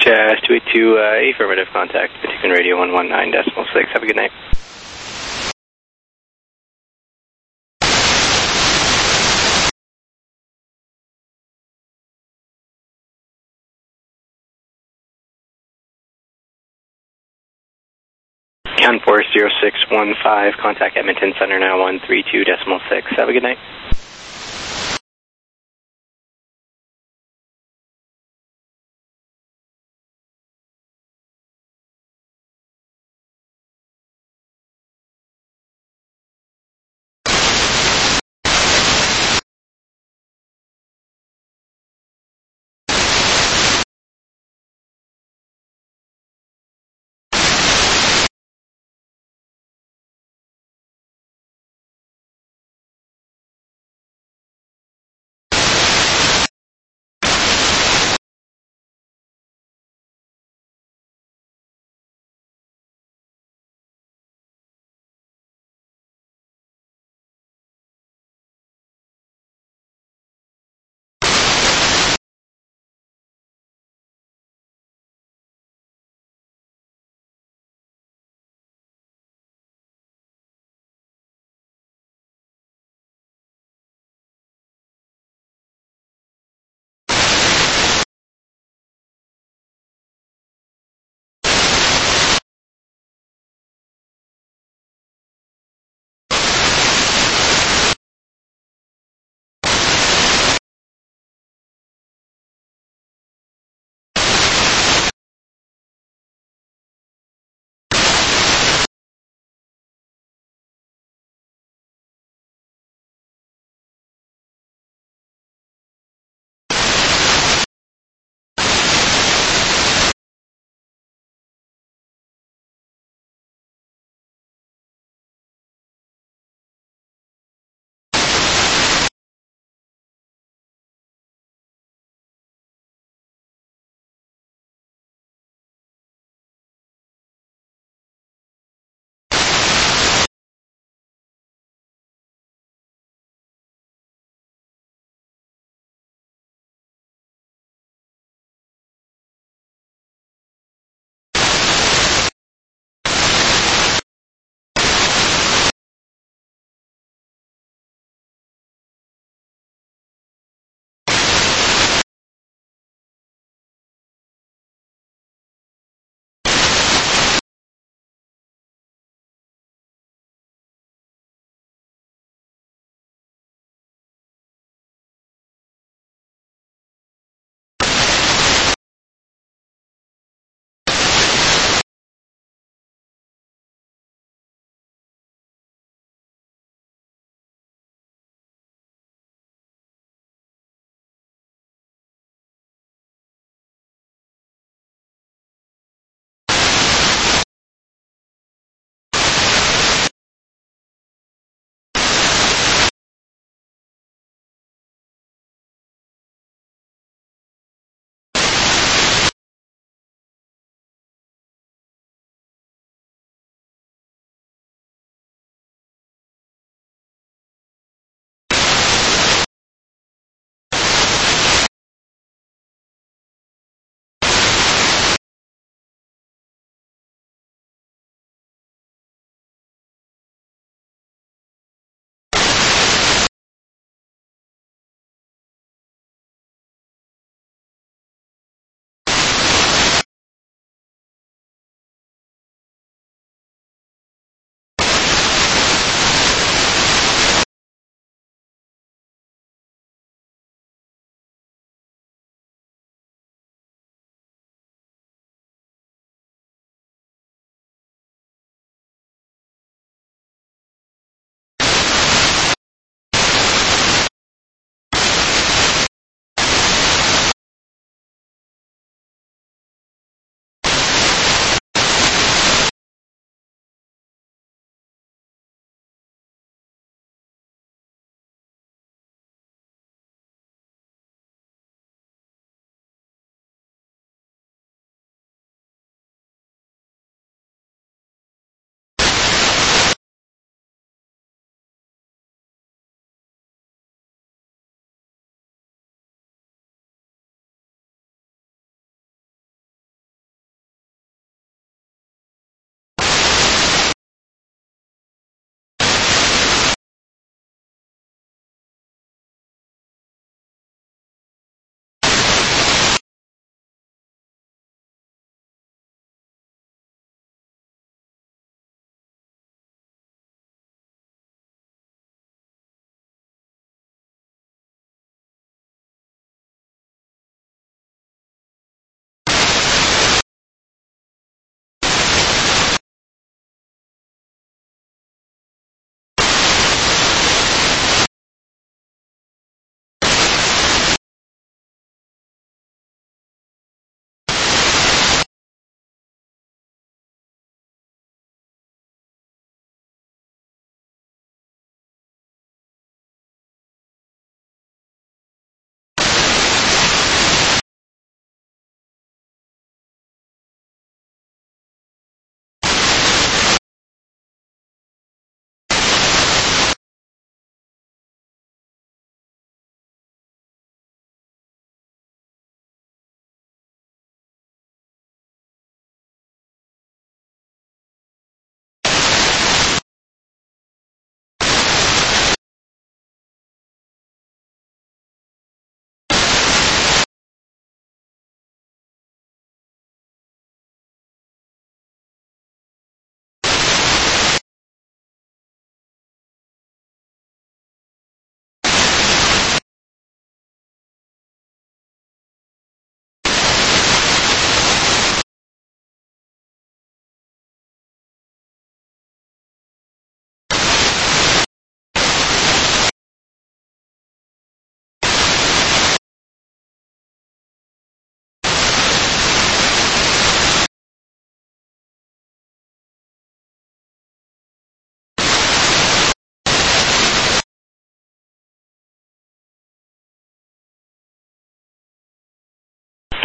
Comcast two eight two, uh, affirmative contact, Pacific Radio one one nine decimal six. Have a good night. Count four zero six one five, contact Edmonton Center now one three two decimal six. Have a good night.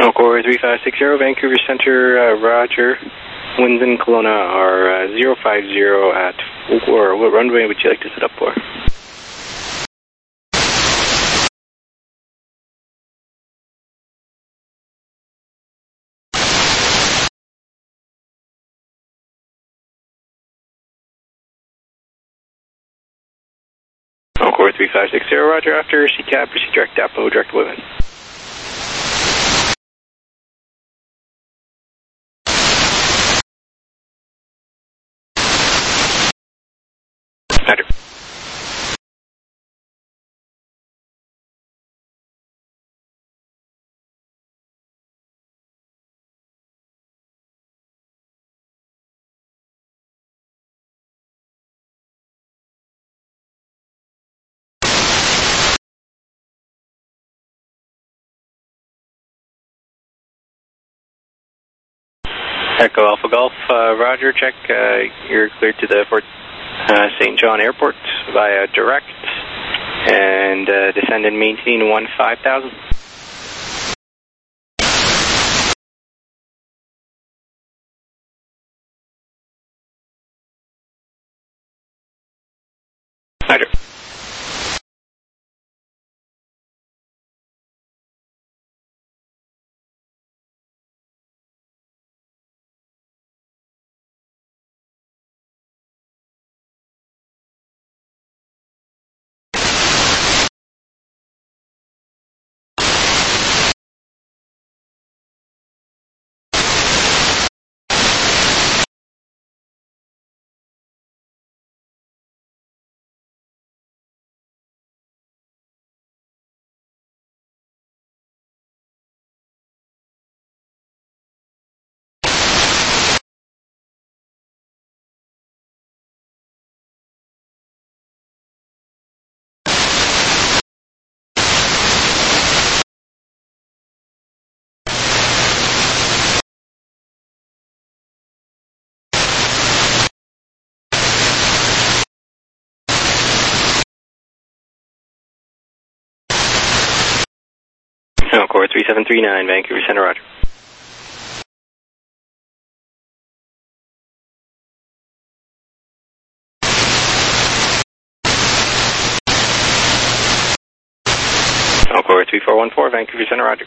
Elcor three five six zero, Vancouver Center, uh, Roger. Winds in Kelowna are uh, zero five zero at four. What runway would you like to set up for? Elcor three five six zero, Roger. After C CAB, proceed direct depot, direct women. Roger. Echo Alpha Golf, uh, Roger, check, uh, you're cleared to the Fort uh, Saint John Airport via direct, and uh, descend and maintain one five thousand. Roger. Elcor three seven three nine, Vancouver Center, Roger. Elcor three four one four, Vancouver Center, Roger.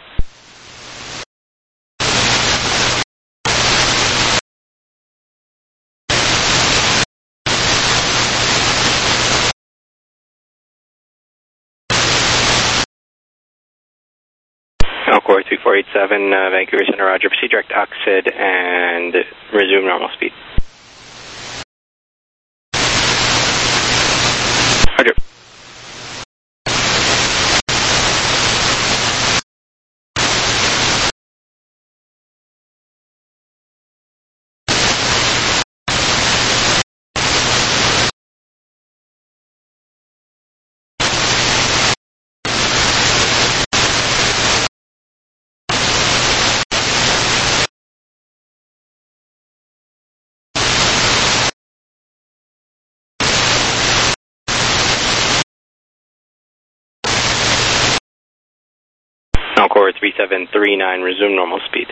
Elcor three four eight seven, uh, Vancouver Center, Roger. Proceed direct exit and resume normal speed. Roger. Elcor three seven three nine, resume normal speed.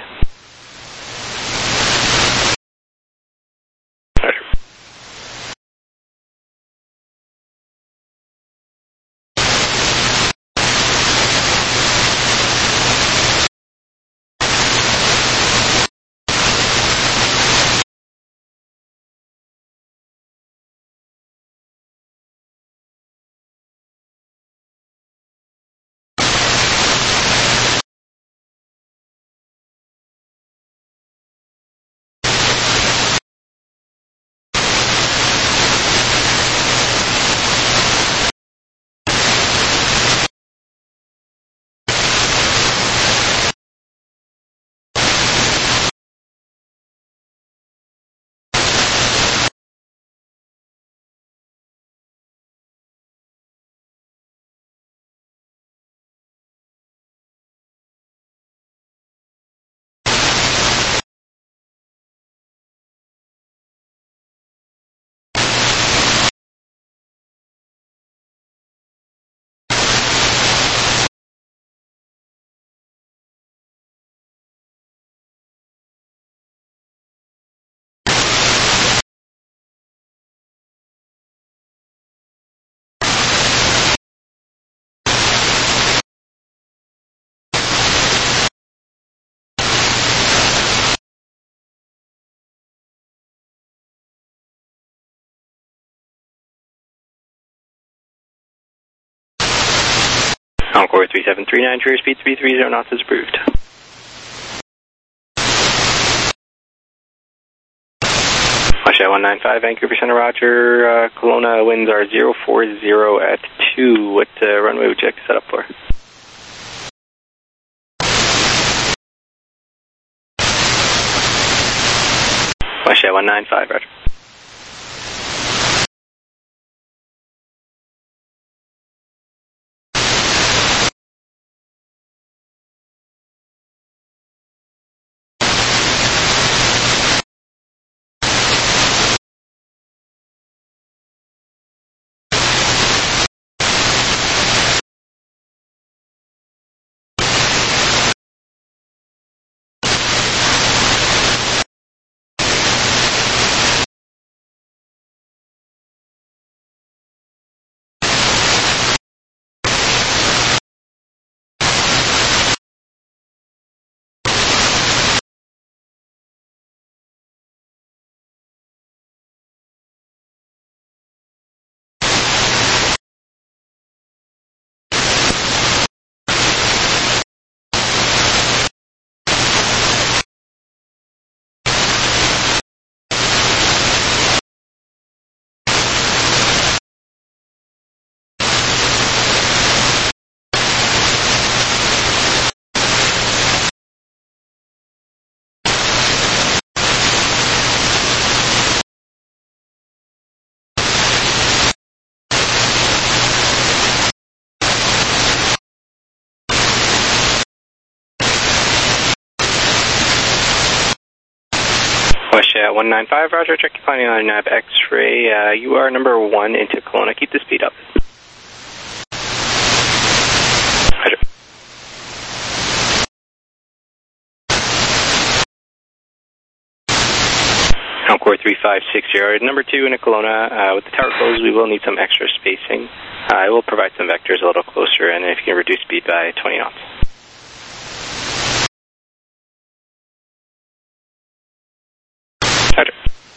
Encore three seven three nine, trigger speed three three zero knots is approved. Washington one nine five, Vancouver Center, roger. Uh, Kelowna winds are zero four zero at two. What uh, runway would you like to set up for? Washington one nine five, roger. Washington one nine five, roger. Check your planning on nav X-ray. Uh, you are number one into Kelowna. Keep the speed up. Roger. Encore three five six zero, number two into Kelowna. Uh, with the tower closed, we will need some extra spacing. Uh, I will provide some vectors a little closer, and if you can reduce speed by twenty knots. Roger.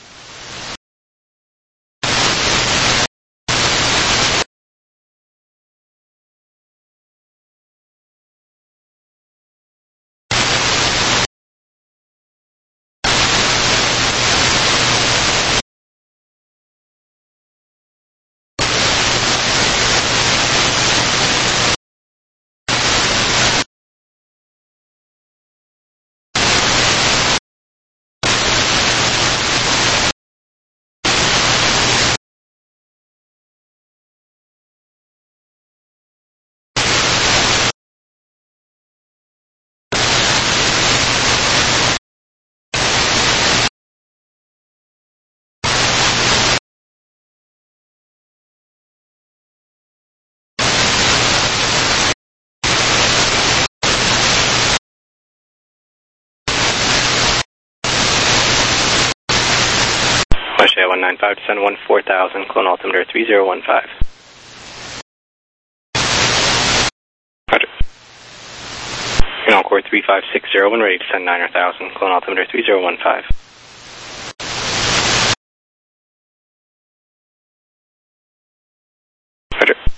Washington one nine five, descend one four thousand, Kelowna altimeter three zero one five. Roger. Encore three five six zero, when ready to send nine thousand, Kelowna altimeter three zero one five. Roger.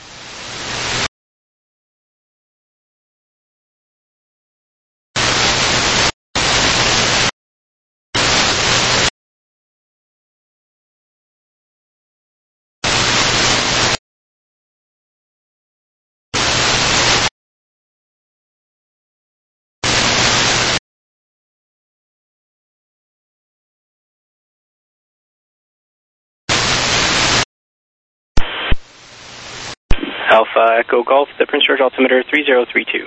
Alpha Echo Golf, the Prince George altimeter three zero three two.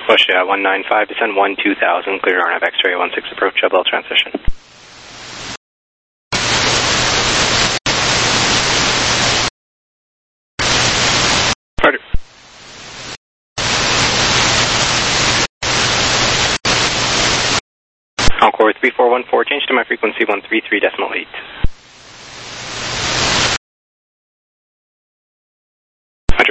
Push uh, one nine five, descend one two thousand, clear R N A V X-ray one six approach, Bell transition. Roger. Encore three four one four, change to my frequency one three three decimal eight. Roger.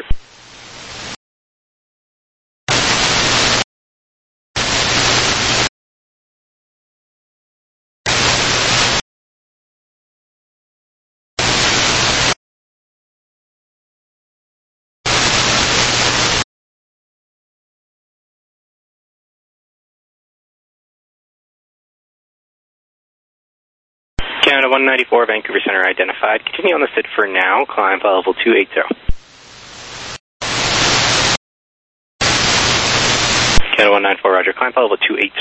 Canada one ninety-four, Vancouver Center identified. Continue on the S I D for now. Climb level two eighty. Canada one ninety-four, roger. Climb level two eighty.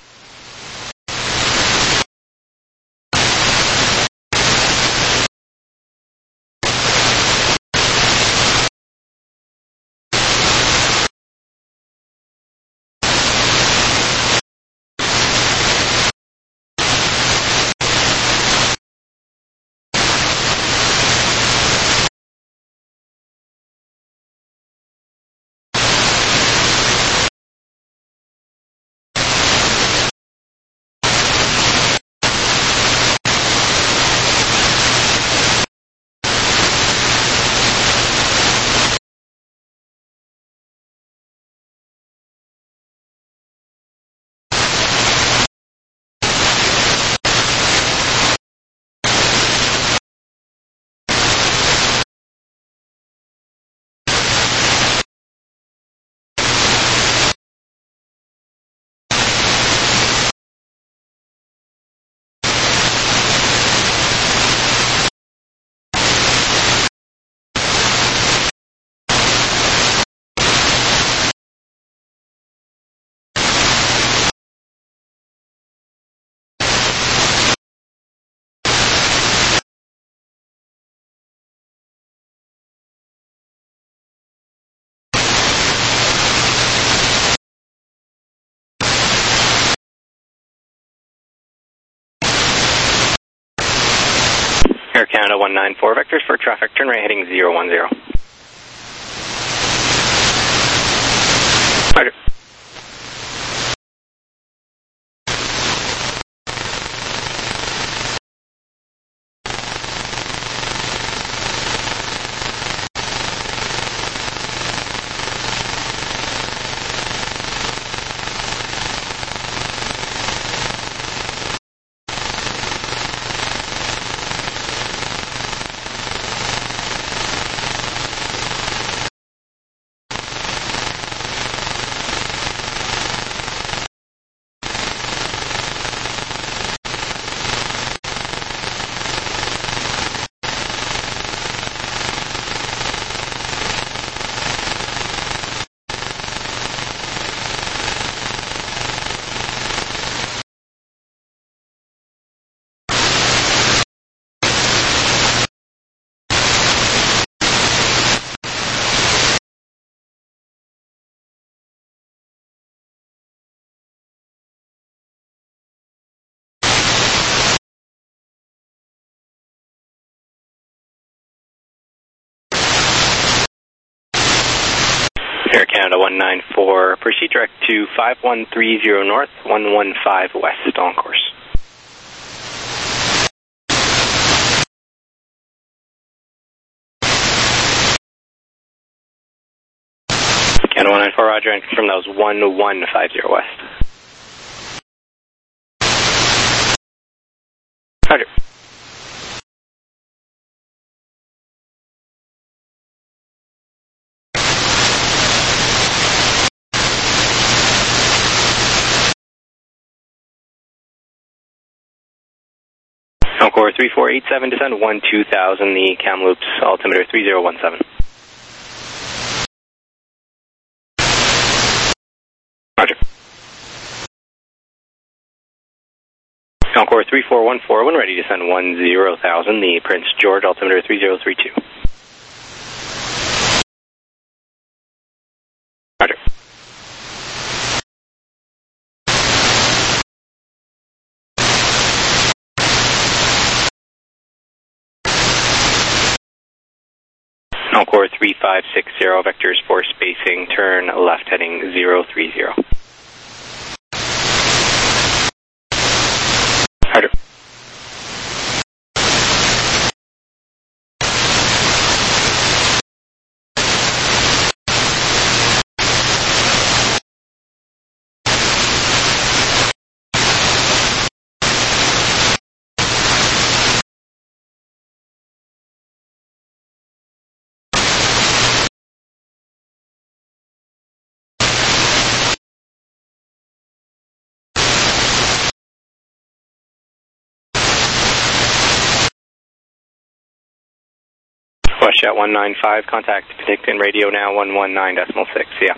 Air Canada one ninety-four, vectors for traffic, turn right heading zero one zero. Roger. Air Canada one ninety-four, proceed direct to five one three zero north, one one five west on course. Canada one ninety-four, roger, and confirm that was one one five zero west. Roger. Encore three four eight seven, descend one two thousand, the Kamloops altimeter three zero one seven. Roger. Encore three four one four, when ready, descend one zero thousand, the Prince George altimeter three zero three two. Roger. Encore three five six zero, vectors for spacing, turn left heading zero three zero. Harder. WestJet one nine five, contact Penticton radio now, one one nine decimal six, yeah.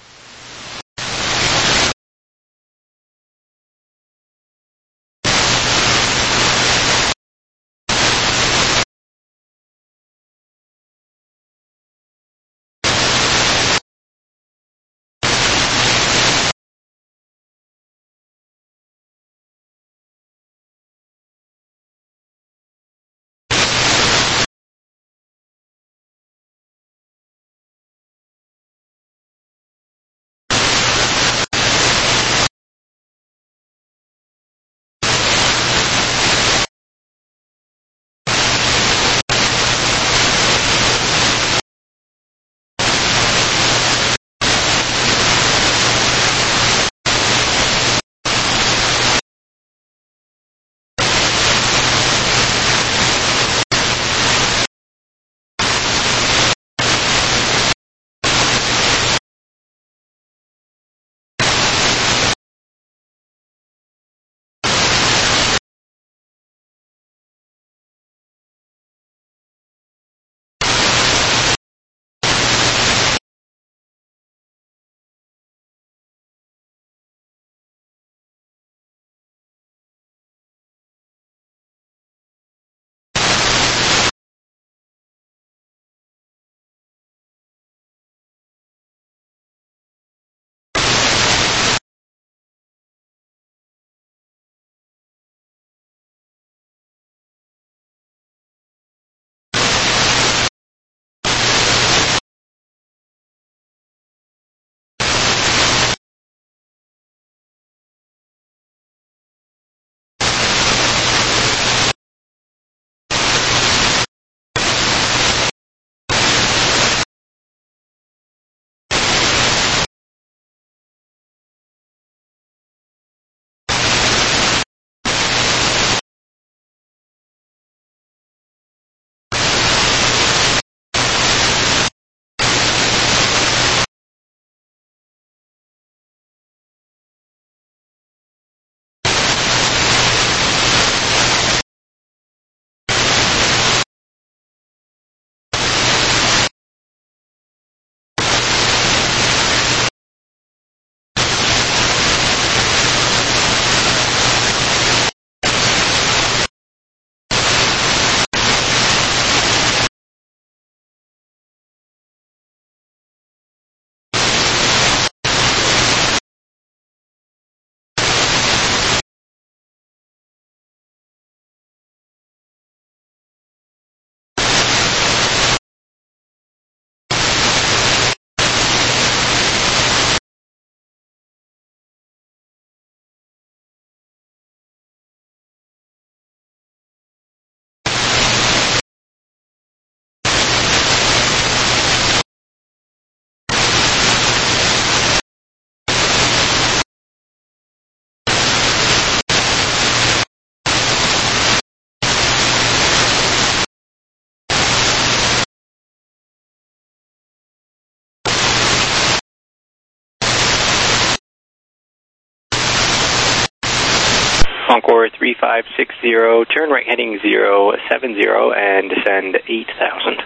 Encore three five six zero, turn right heading zero seven zero and descend eight thousand.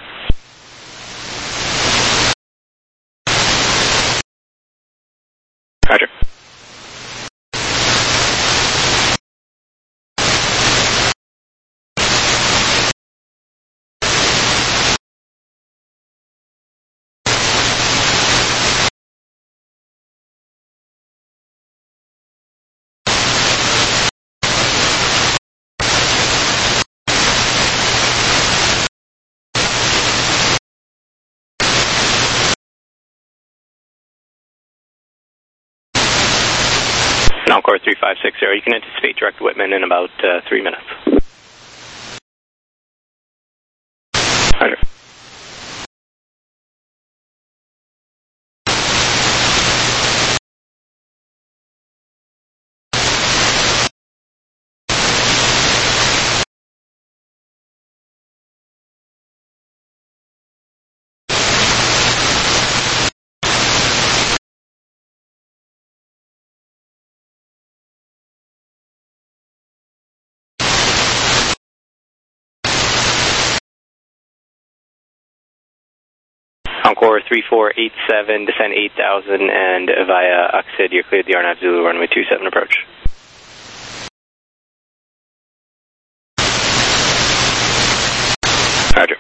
Roger. Encore three five six zero, you can anticipate direct Whitman in about uh, three minutes. Roger. Encore three four eight seven, descend eight thousand, and via Oxid, you're cleared the R N A V Zulu runway two seven approach. Roger.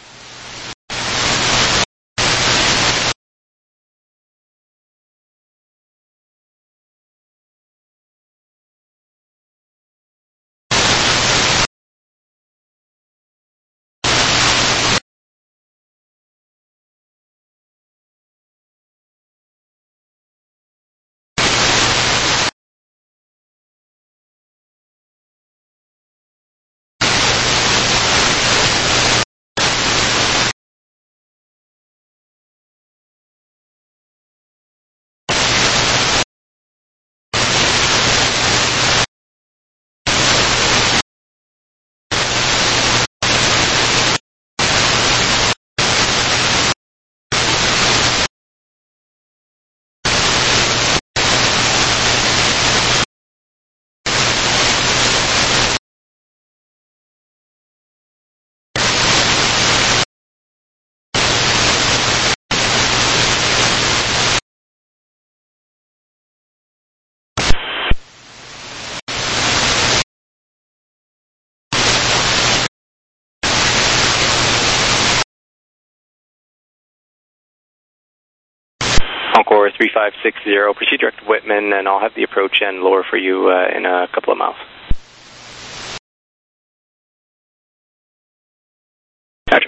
Encore three five six zero, proceed direct to Whitman, and I'll have the approach and lower for you uh, in a couple of miles. Roger.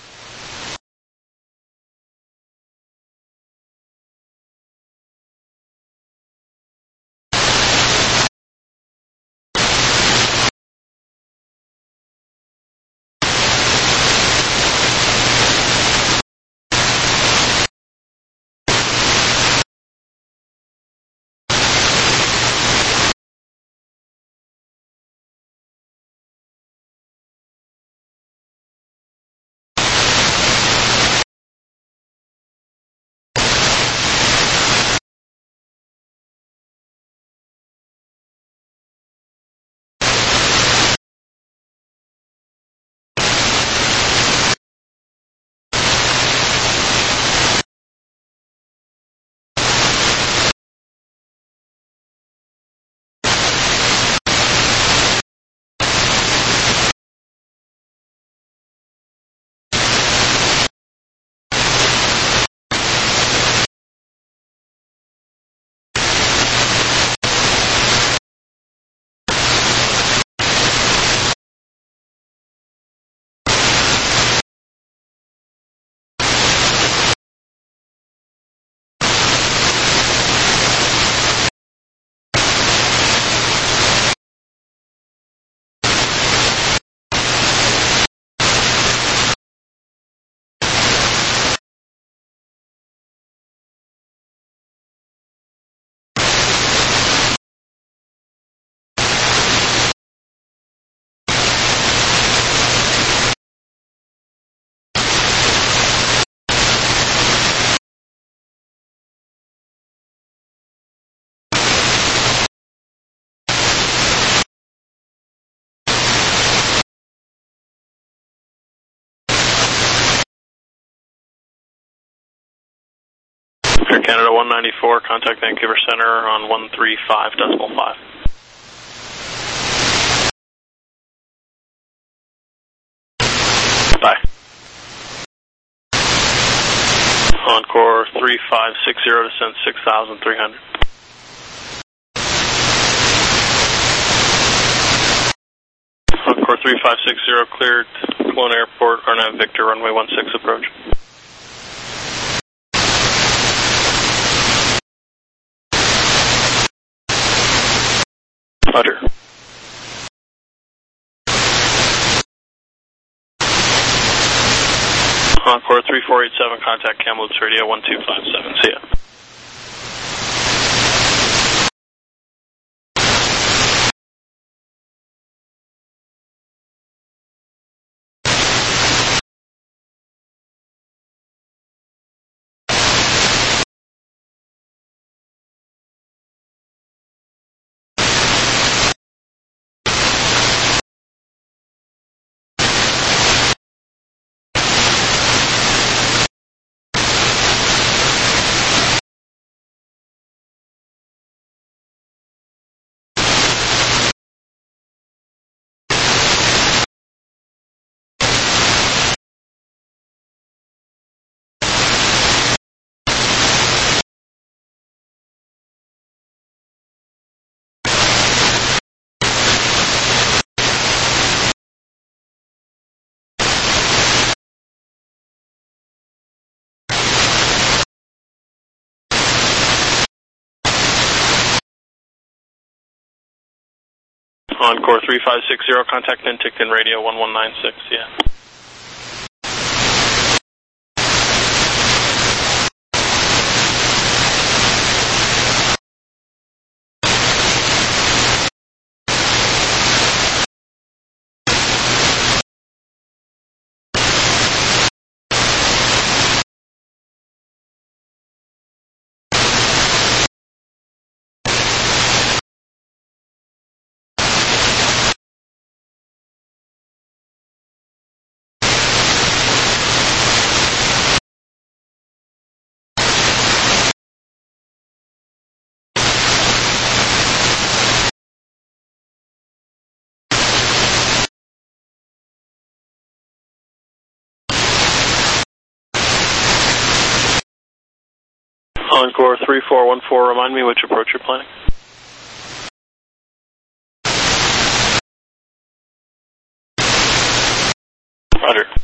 Air Canada one ninety-four, contact Vancouver Center on one three five decimal five. Bye. Encore three five six zero, descend six thousand three hundred. Encore three five six zero, cleared Kelowna Airport, R N A V Victor, runway one six approach. Roger. Encore three four eight seven, contact Kamloops Radio one two five seven, see ya. Encore three five six zero, contact Penticton Radio one one nine six, yeah. Encore three four one four, remind me which approach you're planning. Roger.